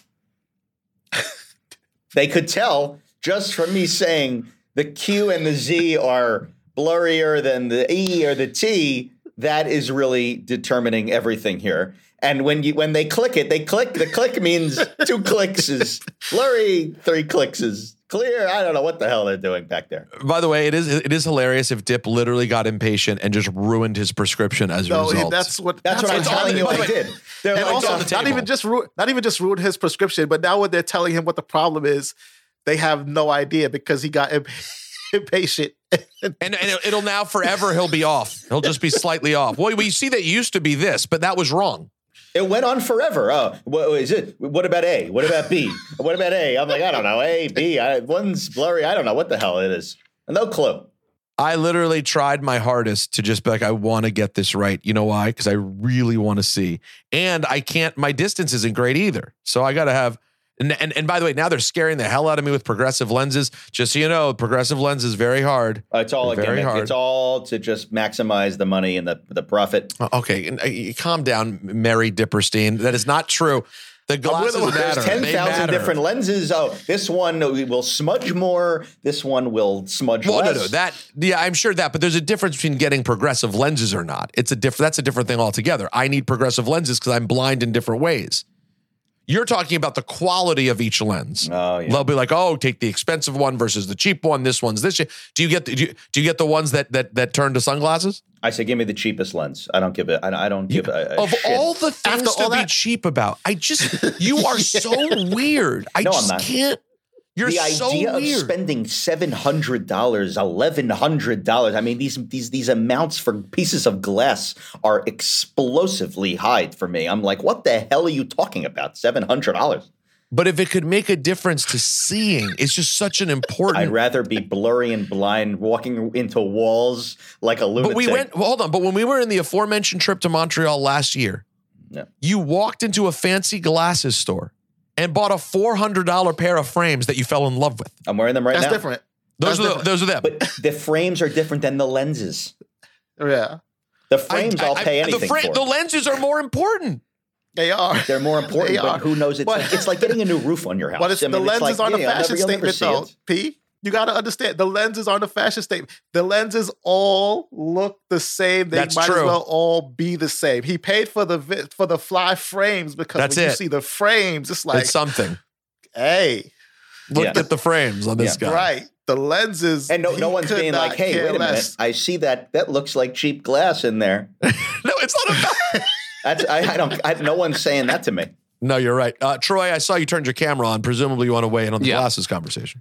They could tell just from me saying the Q and the Z are blurrier than the E or the T. That is really determining everything here. And when you when they click it, they click. The click means two clicks is blurry. Three clicks is clear. I don't know what the hell they're doing back there. By the way, it is it is hilarious if Dip literally got impatient and just ruined his prescription as a No, result. that's what. That's, what I'm what's telling you. happening. I did. They're And like, also, on the not table. even just ru- not even just ruined his prescription, but now when they're telling him what the problem is, they have no idea because he got imp- impatient. and and it- it'll now forever he'll be off. He'll just be slightly off. Well, we see that used to be this, but that was wrong. It went on forever. Oh, what is it? What about A? What about B? What about A? I'm like, I don't know. A, B. I, one's blurry. I don't know what the hell it is. No clue. I literally tried my hardest to just be like, I want to get this right. You know why? Because I really want to see. And I can't, my distance isn't great either. So I got to have, and, and and by the way, now they're scaring the hell out of me with progressive lenses. Just so you know, progressive lens is very hard. Uh, it's all a Very gimmick. hard. It's all to just maximize the money and the, the profit. Uh, Okay, and, uh, calm down, Mary Dipperstein. That is not true. The glasses There's matter. ten They thousand matter. different lenses. Oh, this one will smudge more. This one will smudge Well, less. no, no, that yeah, I'm sure that, but there's a difference between getting progressive lenses or not. It's a diff. That's a different thing altogether. I need progressive lenses because I'm blind in different ways. You're talking about the quality of each lens. Oh, yeah. They'll be like, oh, take the expensive one versus the cheap one. This one's this. Do you get the, do you, do you get the ones that that that turn to sunglasses? I say, give me the cheapest lens. I don't give it. I, I don't give a, a Of shit. all the things After to all be that- cheap about, I just you are so weird. I No, I'm just not. can't. You're the so idea weird. of spending seven hundred dollars, eleven hundred dollars. I mean, these these these amounts for pieces of glass are explosively high for me. I'm like, what the hell are you talking about? Seven hundred dollars. But if it could make a difference to seeing, it's just such an important. I'd rather be blurry and blind, walking into walls like a lunatic. But we went. Well, hold on. But when we were in the aforementioned trip to Montreal last year, Yeah. you walked into a fancy glasses store and bought a four hundred dollar pair of frames that you fell in love with. I'm wearing them right That's now. different. Those That's are the, different. those are them. But the frames are different than the lenses. Yeah, The frames, I, will pay anything the, fra- for. the lenses are more important. they are. They're more important, They but are. who knows? It's, But- like, it's like getting a new roof on your house. But it's, I mean, the it's lenses like, aren't a yeah, you'll fashion never- you'll never statement, see though. it. P, you got to understand. The lenses aren't a fashion statement. The lenses all look the same. They That's might true. as well all be the same. He paid for the vi- for the fly frames because That's when you it. see the frames, it's like, It's something. hey, Look Yeah. at the frames on this Yeah. guy. right. The lenses, And no, he no one's could being not like, hey, care wait a minute. less. I see that. That looks like cheap glass in there. No, it's not about. That's, I, I don't. I, no one's saying that to me. No, you're right. Uh, Troy, I saw you turned your camera on. Presumably, you want to weigh in on the Yeah. glasses conversation.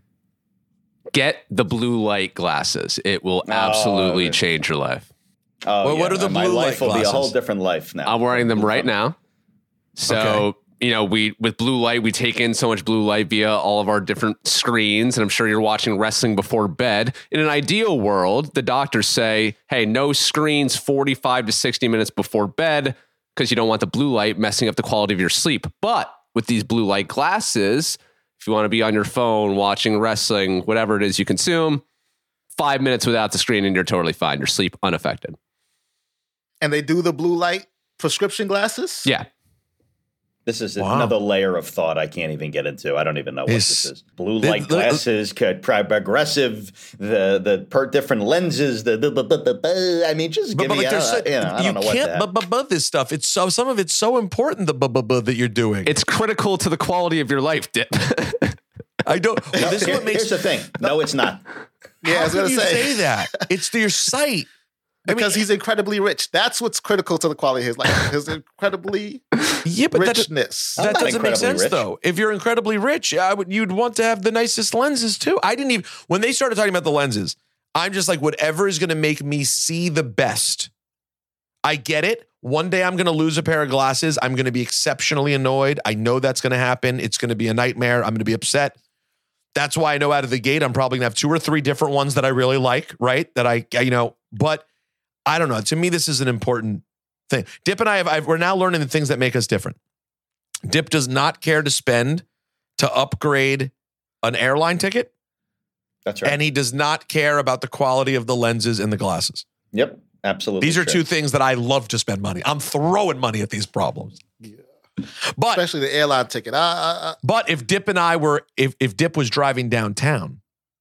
Get the blue light glasses. It will absolutely Oh. change your life. Oh, Well, what yeah, are the my blue life light will be a whole glasses? different life now. I'm wearing them Blue right color. now. So Okay. you know, we with blue light, we take in so much blue light via all of our different screens. And I'm sure you're watching wrestling before bed. In an ideal world, the doctors say, hey, no screens forty-five to sixty minutes before bed because you don't want the blue light messing up the quality of your sleep. But with these blue light glasses, if you want to be on your phone watching wrestling, whatever it is you consume, five minutes without the screen and you're totally fine. Your sleep unaffected. And they do the blue light prescription glasses? Yeah. This is Wow. another layer of thought I can't even get into. I don't even know what It's- this is. Blue the- light the- glasses, could progressive, the the per different lenses. The, the, the, the, the I mean, just give But, but me. like I there's don't, so, you know, I you don't know what can't the but, but, but this stuff. It's so some of it's so important. The bu- bu- bu- that you're doing. It's critical to the quality of your life, Dip. I don't. No, this is here- what makes. here's the thing. No, it's not. Yeah, I was How going can to you say. say that? It's to your sight. Because he's incredibly rich. That's what's critical to the quality of his life. His incredibly Yeah, but that, richness. I'm that not doesn't make incredibly sense rich. though. If you're incredibly rich, I would you'd want to have the nicest lenses too. I didn't even when they started talking about the lenses, I'm just like whatever is going to make me see the best. I get it. One day I'm going to lose a pair of glasses. I'm going to be exceptionally annoyed. I know that's going to happen. It's going to be a nightmare. I'm going to be upset. That's why I know out of the gate I'm probably going to have two or three different ones that I really like, right? That I you know, but I don't know. To me, this is an important thing. Dip and I have, I've, we're now learning the things that make us different. Dip does not care to spend to upgrade an airline ticket. That's right. And he does not care about the quality of the lenses and the glasses. Yep, absolutely. These are true. two things that I love to spend money. I'm throwing money at these problems. But Especially the airline ticket. I, I, I, but if Dip and I were if if Dip was driving downtown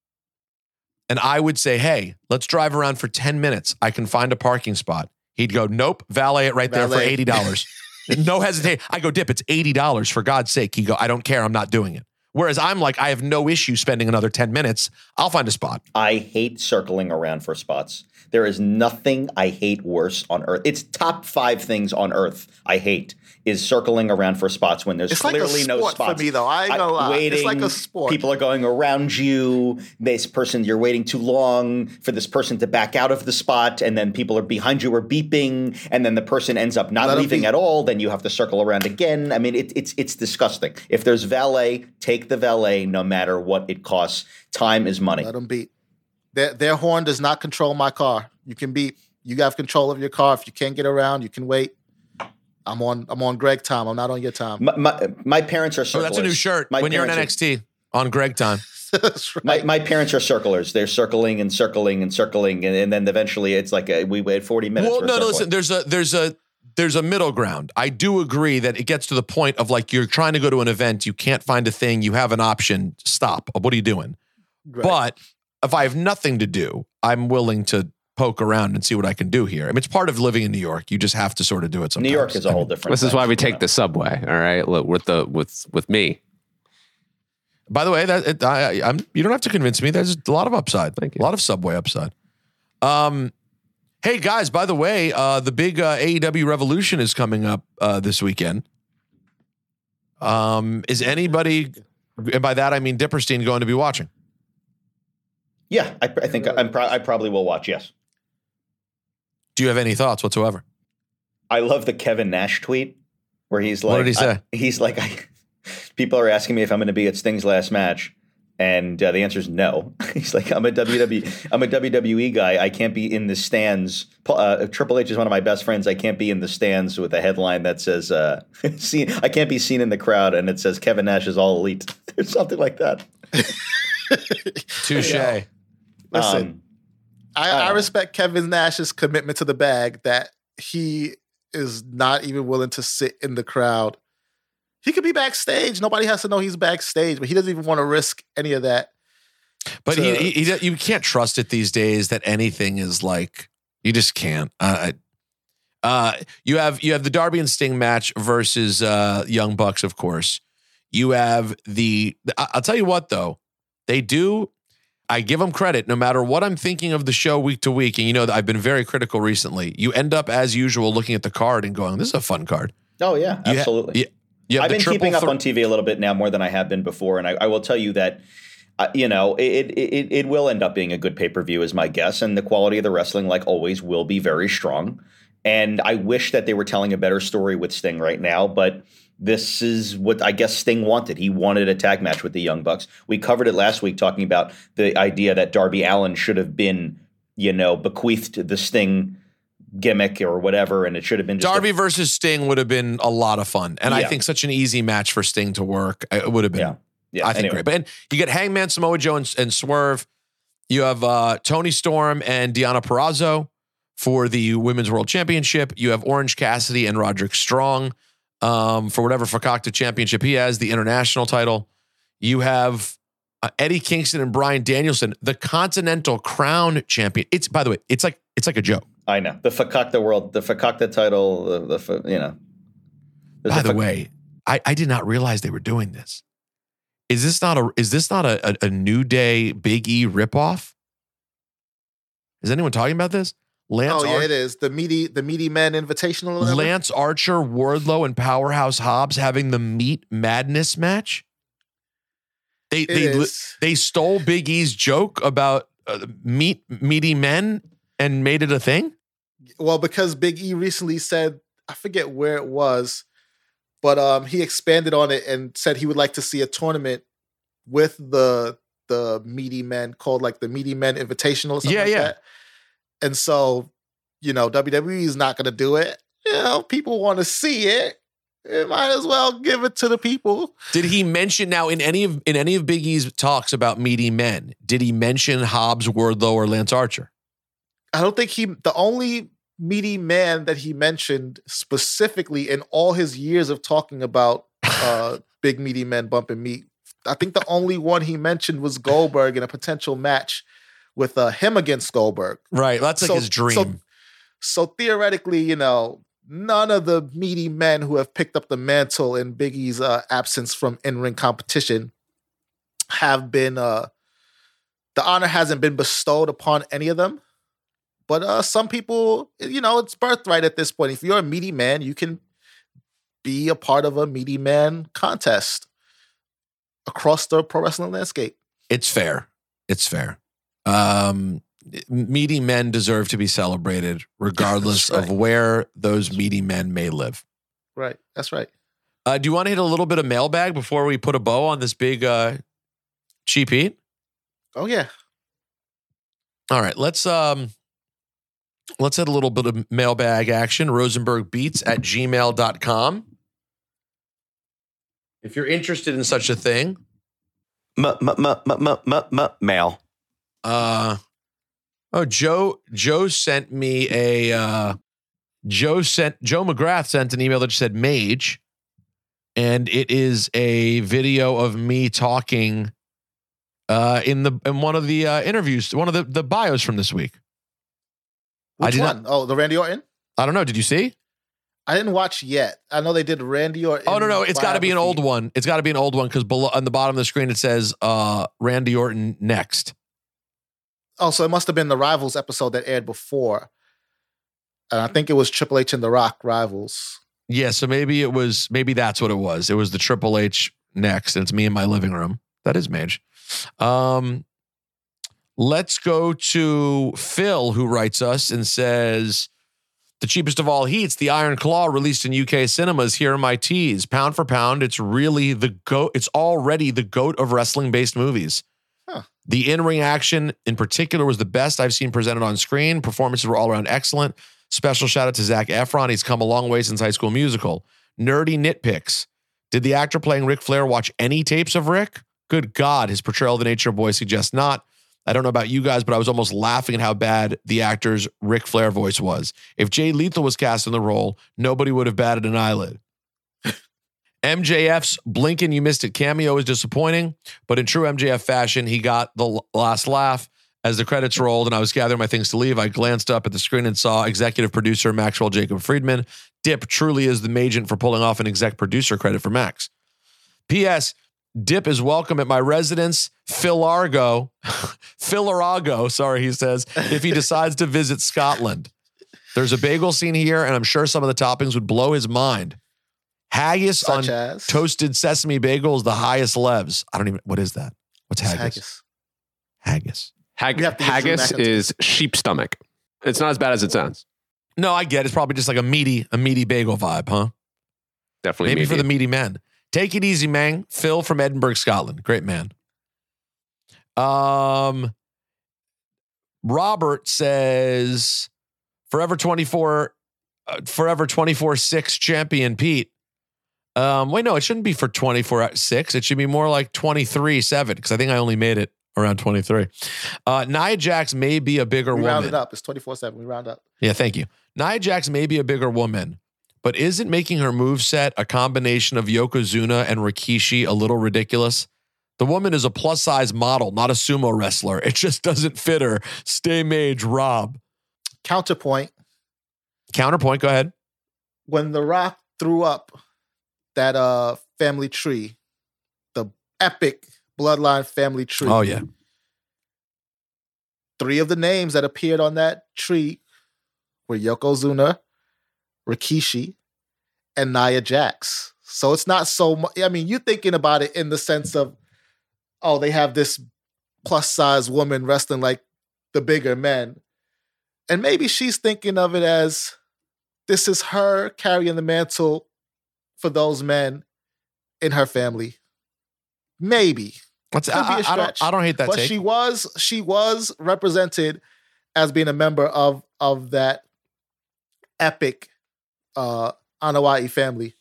and I would say, hey, let's drive around for ten minutes. I can find a parking spot. He'd go, nope, valet it right there for Valet. eighty dollars. No hesitation. I go, Dip, it's eighty dollars for God's sake. He go, I don't care. I'm not doing it. Whereas I'm like, I have no issue spending another ten minutes. I'll find a spot. I hate circling around for spots. There is nothing I hate worse on earth. It's top five things on earth I hate is circling around for spots when there's It's like a clearly no sport for spots. me, though. I ain't gonna lie. It's Waiting, like a sport. People are going around you. This person, you're waiting too long for this person to back out of the spot, and then people are behind you are beeping, and then the person ends up not Let 'em leaving beep. at all. Then you have to circle around again. I mean, it, it's it's disgusting. If there's valet, take the valet, no matter what it costs. Time is money. let them beat. Their, their horn does not control my car. You can beep. You have control of your car. If you can't get around, you can wait. I'm on I'm on Greg time. I'm not on your time. My, my, my parents are Oh, circlers. that's a new shirt. My When you're in parents are- N X T on Greg time. That's right. My, my parents are circlers. They're circling and circling and circling, and, and then eventually it's like a, we wait forty minutes. Well, for no, no, circling. listen, there's a there's a there's a middle ground. I do agree that it gets to the point of like you're trying to go to an event, you can't find a thing, you have an option, stop. What are you doing? Right. But if I have nothing to do, I'm willing to poke around and see what I can do here. I mean, it's part of living in New York. You just have to sort of do it sometimes. New York is a I whole mean, different. This is thing, why we you take know. the subway. All right, Look, with the with with me. By the way, that it, I, I'm you don't have to convince me. There's a lot of upside. Thank you. A lot of subway upside. Um, hey guys, by the way, uh, the big uh, A E W Revolution is coming up uh, this weekend. Um, is anybody, and by that I mean Dipperstein, going to be watching? Yeah, I, I think I'm. Pro- I probably will watch. Yes, Do you have any thoughts whatsoever? I love the Kevin Nash tweet where he's like, What did he say? I- he's like, I, people are asking me if I'm going to be at Sting's last match, and uh, the answer is no. He's like, I'm a W W E, I'm a W W E guy. I can't be in the stands. Uh, Triple H is one of my best friends. I can't be in the stands with a headline that says, uh, "See, I can't be seen in the crowd," and it says Kevin Nash is all elite, or something like that. Touche. Listen, Um, I, I I don't respect Kevin Nash's commitment to the bag that he is not even willing to sit in the crowd. He could be backstage. Nobody has to know he's backstage, but he doesn't even want to risk any of that. But to- he, he, he, you can't trust it these days that anything is like, you just can't. Uh, uh, you have you have the Darby and Sting match versus uh, Young Bucks, of course. You have the, I- I'll tell you what though, they do, I give them credit, no matter what I'm thinking of the show week to week, and you know that I've been very critical recently, you end up as usual looking at the card and going, this is a fun card. oh yeah, You ha- absolutely. you- you have I've the been triple keeping up thre- on T V a little bit now more than I have been before, and I, I will tell you that uh, you know it, it it will end up being a good pay per view, is my guess, and the quality of the wrestling, like always, will be very strong. And I wish that they were telling a better story with Sting right now, but this is what I guess Sting wanted. He wanted a tag match with the Young Bucks. We covered it last week talking about the idea that Darby Allin should have been, you know, bequeathed the Sting gimmick or whatever, and it should have been just Darby a, versus Sting would have been a lot of fun. And Yeah. I think such an easy match for Sting to work. It would have been, Yeah. Yeah, I think, anyway. great. But and you get Hangman, Samoa Joe, and, and Swerve. You have uh, Tony Storm and Deonna Purrazzo for the Women's World Championship. You have Orange Cassidy and Roderick Strong um, for whatever Fakakta Championship he has, the international title. You have uh, Eddie Kingston and Bryan Danielson, the Continental Crown Champion. It's, by the way, it's like it's like a joke. I know the Fakakta world, the Fakakta title, the, the you know. By the Fak- way, I, I did not realize they were doing this. Is this not a is this not a, a, a New Day Big E ripoff? Is anyone talking about this? Lance Oh yeah, Ar- it is the meaty the meaty man invitational. Or whatever. Lance Archer, Wardlow, and Powerhouse Hobbs having the Meat Madness match. They It they li- is. they stole Big E's joke about uh, meat meaty men and made it a thing. Well, because Big E recently said, I forget where it was, but um, he expanded on it and said he would like to see a tournament with the the meaty men called like the Meaty Men Invitational or something Yeah, like yeah. that. And so, you know, W W E is not going to do it. You know, people want to see it. It might as well give it to the people. Did he mention now in any of in any of Big E's talks about meaty men? Did he mention Hobbs, Wardlow, or Lance Archer? I don't think he, the only meaty man that he mentioned specifically in all his years of talking about uh, big meaty men bumping meat, I think the only one he mentioned was Goldberg in a potential match with uh, him against Goldberg. Right, that's like So- his dream. So, so theoretically, you know, none of the meaty men who have picked up the mantle in Big E's uh, absence from in-ring competition have been, uh, the honor hasn't been bestowed upon any of them. But uh, some people, you know, it's birthright at this point. If you're a meaty man, you can be a part of a meaty man contest across the pro wrestling landscape. It's fair. It's fair. Um, meaty men deserve to be celebrated regardless That's right. of where those meaty men may live. Right. That's right. Uh, do you want to hit a little bit of mailbag before we put a bow on this big uh, Cheap Heat? Oh, yeah. All right, let's um let's hit a little bit of mailbag action. rosenbergbeats at gmail dot com. If you're interested in such a thing, M- m- m- m- m- m- m- mail. uh oh, Joe Joe sent me a uh Joe sent Joe McGrath sent an email that said Mage, and it is a video of me talking uh in the in one of the uh interviews, one of the, the bios from this week. I Which did one? not- Oh, the Randy Orton? I don't know. Did you see? I didn't watch yet. I know they did Randy Orton. Oh no, no, it's got to be an old biography. one. It's got to be an old one because below on the bottom of the screen it says uh, Randy Orton next. Oh, so it must have been the Rivals episode that aired before. And I think it was Triple H and The Rock Rivals. Yeah, so maybe it was maybe that's what it was. It was the Triple H next, and it's me in my living room. That is Mage. Um, let's go to Phil, who writes us and says, the cheapest of all heats, the Iron Claw, released in U K cinemas. Here are my teas. Pound for pound, it's really the goat. It's already the goat of wrestling-based movies. Huh. The in-ring action in particular was the best I've seen presented on screen. Performances were all around excellent. Special shout out to Zac Efron. He's come a long way since High School Musical. Nerdy nitpicks. Did the actor playing Ric Flair watch any tapes of Rick? Good God, his portrayal of the Nature Boy suggests not. I don't know about you guys, but I was almost laughing at how bad the actor's Ric Flair voice was. If Jay Lethal was cast in the role, nobody would have batted an eyelid. M J F's Blinkin' You Missed It cameo is disappointing, but in true M J F fashion, he got the l- last laugh. As the credits rolled and I was gathering my things to leave, I glanced up at the screen and saw executive producer Maxwell Jacob Friedman. Dip truly is the magent for pulling off an exec producer credit for Max. P S Dip is welcome at my residence, Philargo, Philargo, sorry, he says, if he decides to visit Scotland. There's a bagel scene here, and I'm sure some of the toppings would blow his mind. Haggis Such on as? toasted sesame bagel is the highest levs. I don't even, what is that? What's It's haggis? haggis. Haggis. Hag- We have to get Drew haggis McIntyre. is sheep stomach. It's not as bad as it sounds. No, I get it. It's probably just like a meaty, a meaty bagel vibe, huh? Definitely Maybe meaty. for the meaty men. Take it easy, man. Phil from Edinburgh, Scotland. Great man. Um, Robert says, Forever twenty-four, uh, Forever twenty-four six champion Pete. Um, wait, no, it shouldn't be for twenty-four six. It should be more like twenty-three seven because I think I only made it around twenty-three. Uh, Nia Jax may be a bigger We woman. round it up. It's twenty-four seven. We round up. Yeah, thank you. Nia Jax may be a bigger woman, but isn't making her moveset a combination of Yokozuna and Rikishi a little ridiculous? The woman is a plus-size model, not a sumo wrestler. It just doesn't fit her. Stay mage, Rob. Counterpoint. Counterpoint, go ahead. When The Rock threw up that uh family tree, the epic bloodline family tree. Oh, yeah. Three of the names that appeared on that tree were Yokozuna, Rikishi, and Nia Jax. So it's not so much. I mean, you're thinking about it in the sense of, oh, they have this plus size woman wrestling like the bigger men. And maybe she's thinking of it as this is her carrying the mantle for those men in her family. Maybe. What's, Could be I, a I, don't, stretch. I don't hate that But take. she was she was represented as being a member of of that epic uh Anoa'i family.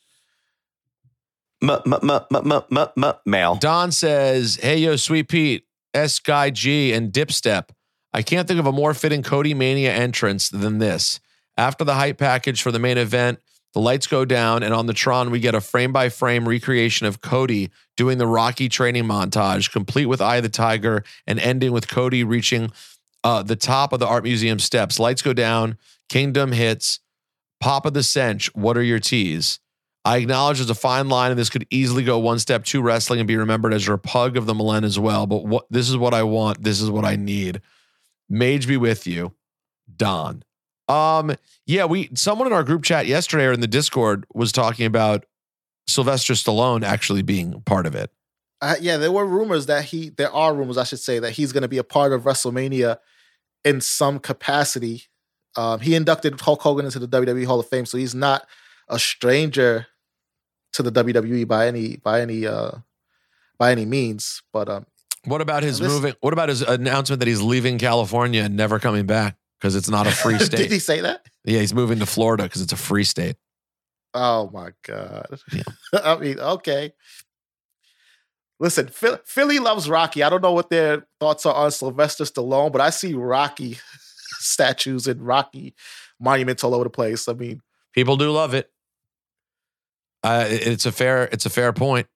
Male. Don says, hey, yo, Sweet Pete, S Guy G, and Dipstep. I can't think of a more fitting Cody Mania entrance than this. After the hype package for the main event, the lights go down, and on the Tron, we get a frame-by-frame recreation of Cody doing the Rocky training montage, complete with Eye of the Tiger, and ending with Cody reaching uh, the top of the Art Museum steps. Lights go down, Kingdom hits, Pop of the Cinch, what are your teas? I acknowledge there's a fine line, and this could easily go one step to wrestling and be remembered as your pug of the millennium as well, but what this is what I want, this is what I need. Mage be with you, Don. Um, yeah, we someone in our group chat yesterday or in the Discord was talking about Sylvester Stallone actually being part of it. Uh, yeah, there were rumors that he, there are rumors, I should say, that he's going to be a part of WrestleMania in some capacity. Um, he inducted Hulk Hogan into the W W E Hall of Fame, so he's not a stranger to the W W E by any by any uh, by any means. But um, what about his this, moving? What about his announcement that he's leaving California and never coming back because it's not a free state? Did he say that? Yeah, he's moving to Florida because it's a free state. Oh my God! Yeah. I mean, okay. Listen, Philly, Philly loves Rocky. I don't know what their thoughts are on Sylvester Stallone, but I see Rocky statues and Rocky monuments all over the place. I mean, people do love it. Uh, it's a fair, it's a fair point.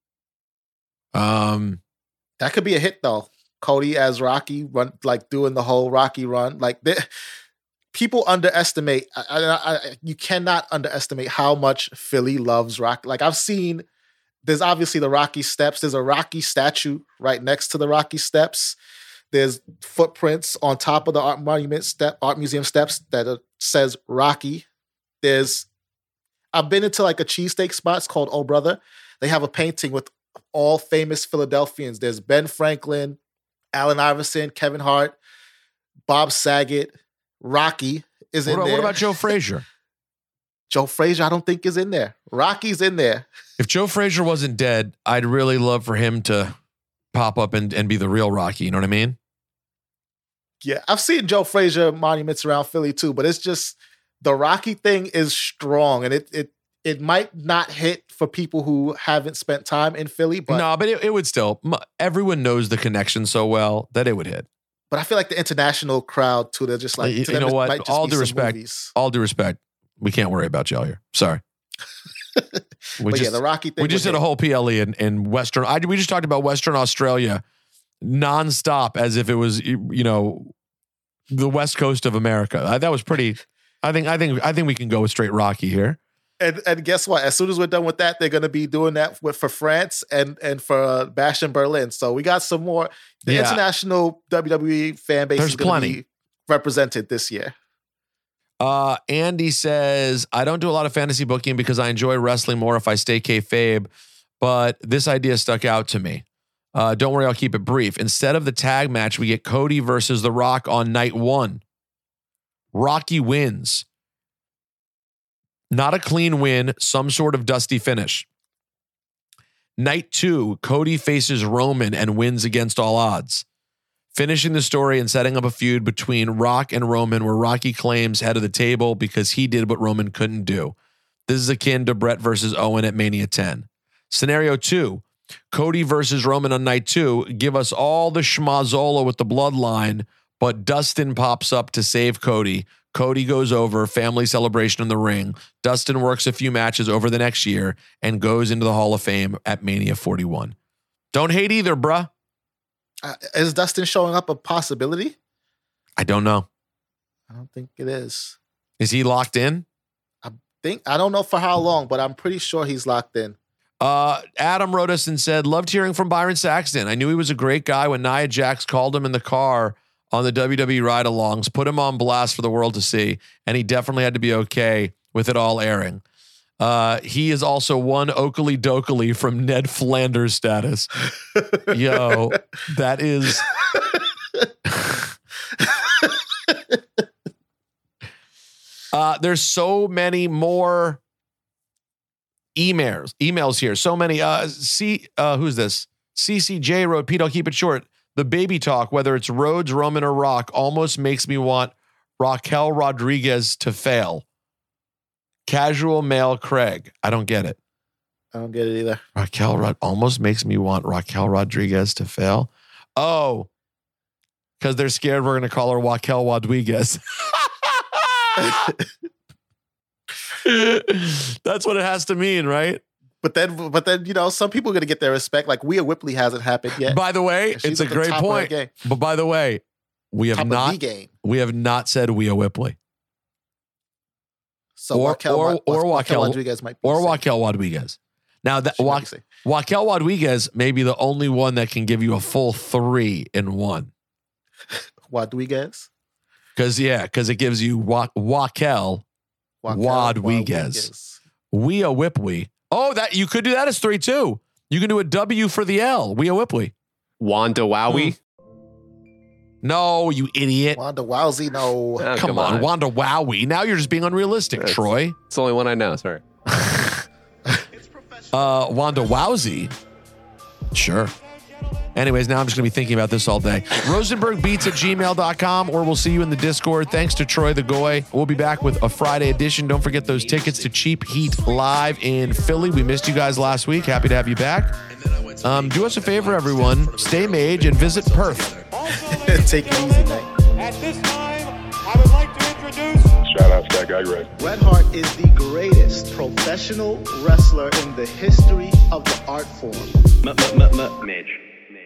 Um, that could be a hit though. Cody as Rocky, run like doing the whole Rocky run. Like they, people underestimate. I, I, I, you cannot underestimate how much Philly loves Rocky. Like I've seen. There's obviously the Rocky Steps. There's a Rocky statue right next to the Rocky Steps. There's footprints on top of the art monument step, art museum steps that uh, says Rocky. There's, I've been into like a cheesesteak spot. It's called Oh Brother. They have a painting with all famous Philadelphians. There's Ben Franklin, Allen Iverson, Kevin Hart, Bob Saget, Rocky is what in about, there. What about Joe Frazier? Joe Frazier, I don't think is in there. Rocky's in there. If Joe Frazier wasn't dead, I'd really love for him to pop up and, and be the real Rocky. You know what I mean? Yeah, I've seen Joe Frazier monuments around Philly too, but it's just the Rocky thing is strong, and it it it might not hit for people who haven't spent time in Philly, but no, but it, it would still. Everyone knows the connection so well that it would hit. But I feel like the international crowd too. They're just like, you, to you them, know it what? might just All be due some respect. movies. All due respect. We can't worry about jail here. Sorry. We but just, yeah, the Rocky thing. we just would did a hit. whole P L E in, in Western. I, we just talked about Western Australia nonstop as if it was, you know, the West Coast of America. I, that was pretty. I think. I think. I think we can go with straight Rocky here. And and guess what? As soon as we're done with that, they're going to be doing that with, for France and and for uh, Bash in Berlin. So we got some more. The Yeah. international W W E fan base There's is going to plenty. be represented this year. Uh, Andy says, I don't do a lot of fantasy booking because I enjoy wrestling more if I stay kayfabe, but this idea stuck out to me. Uh, don't worry, I'll keep it brief. Instead of the tag match, we get Cody versus The Rock on night one. Rocky wins. Not a clean win, some sort of dusty finish. Night two, Cody faces Roman and wins against all odds. Finishing the story and setting up a feud between Rock and Roman where Rocky claims head of the table because he did what Roman couldn't do. This is akin to Brett versus Owen at Mania ten. Scenario two, Cody versus Roman on night two. Give us all the schmazzola with the bloodline, but Dustin pops up to save Cody. Cody goes over, family celebration in the ring. Dustin works a few matches over the next year and goes into the Hall of Fame at Mania forty-one. Don't hate either, bruh. Uh, is Dustin showing up a possibility? I don't know. I don't think it is. Is he locked in? I think I don't know for how long, but I'm pretty sure he's locked in. Uh, Adam wrote us and said, loved hearing from Byron Saxton. I knew he was a great guy when Nia Jax called him in the car on the W W E ride-alongs, put him on blast for the world to see, and he definitely had to be okay with it all airing. Uh, he is also one Oakley Dokley from Ned Flanders status. Yo, that is... uh, there's so many more emails emails here. So many. Uh, C, uh, who's this? C C J wrote, Pete, I'll keep it short. The baby talk, whether it's Rhodes, Roman, or Rock, almost makes me want Raquel Rodriguez to fail. Casual male Craig. I don't get it. I don't get it either. Raquel Rod almost makes me want Raquel Rodriguez to fail. Oh, because they're scared we're going to call her Raquel Rodriguez. That's what it has to mean, right? But then, but then, you know, some people are going to get their respect. Like Rhea Ripley hasn't happened yet. By the way, it's a great point. But by the way, we have top not we have not said Rhea Ripley. So or Raquel, or, or Raquel Raquel Rodriguez might be or safe. Raquel Rodriguez. Now that She might Wa- be safe. Raquel Rodriguez may be the only one that can give you a full three in one. Rodriguez. Because yeah, because it gives you Wa- Raquel Rodriguez. Rhea Ripley. Oh, that you could do that as three too. You can do a W for the L. Rhea Ripley. Wanda Wowie. Mm. No, you idiot. Wanda Wowsy, no. Oh, come, come on, on. Wanda Wowie. Now you're just being unrealistic, It's- Troy. It's the only one I know. Sorry. Uh, Wanda Wowsy. Sure. Anyways, now I'm just going to be thinking about this all day. RosenbergBeats at gmail dot com, or we'll see you in the Discord. Thanks to Troy the Goy. We'll be back with a Friday edition. Don't forget those tickets to Cheap Heat live in Philly. We missed you guys last week. Happy to have you back. Um, do us a favor, everyone. Stay mage and visit Perth. Take it easy, man. At this time, I would like to introduce Shout out to that guy, Greg. Bret Hart is the greatest professional wrestler in the history of the art form. Midge.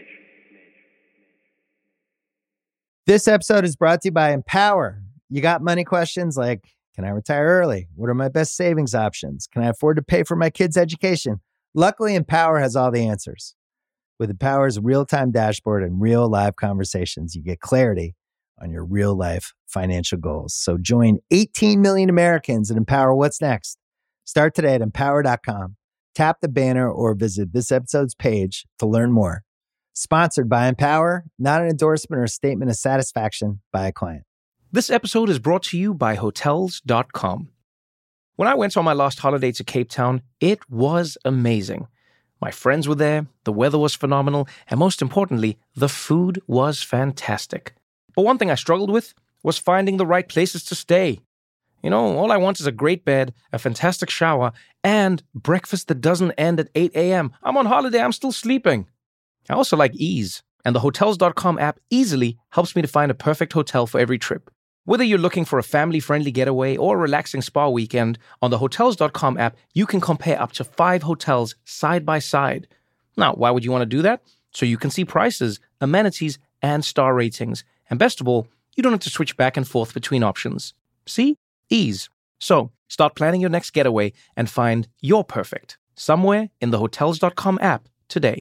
This episode is brought to you by Empower. You got money questions like, can I retire early? What are my best savings options? Can I afford to pay for my kids' education? Luckily, Empower has all the answers. With Empower's real-time dashboard and real live conversations, you get clarity on your real-life financial goals. So join eighteen million Americans and Empower what's next. Start today at empower dot com. Tap the banner or visit this episode's page to learn more. Sponsored by Empower, not an endorsement or statement of satisfaction by a client. This episode is brought to you by Hotels dot com. When I went on my last holiday to Cape Town, it was amazing. My friends were there, the weather was phenomenal, and most importantly, the food was fantastic. But one thing I struggled with was finding the right places to stay. You know, all I want is a great bed, a fantastic shower, and breakfast that doesn't end at eight a.m. I'm on holiday, I'm still sleeping. I also like ease, and the Hotels dot com app easily helps me to find a perfect hotel for every trip. Whether you're looking for a family-friendly getaway or a relaxing spa weekend, on the Hotels dot com app, you can compare up to five hotels side by side. Now, why would you want to do that? So you can see prices, amenities, and star ratings. And best of all, you don't have to switch back and forth between options. See? Ease. So, start planning your next getaway and find your perfect somewhere in the Hotels dot com app today.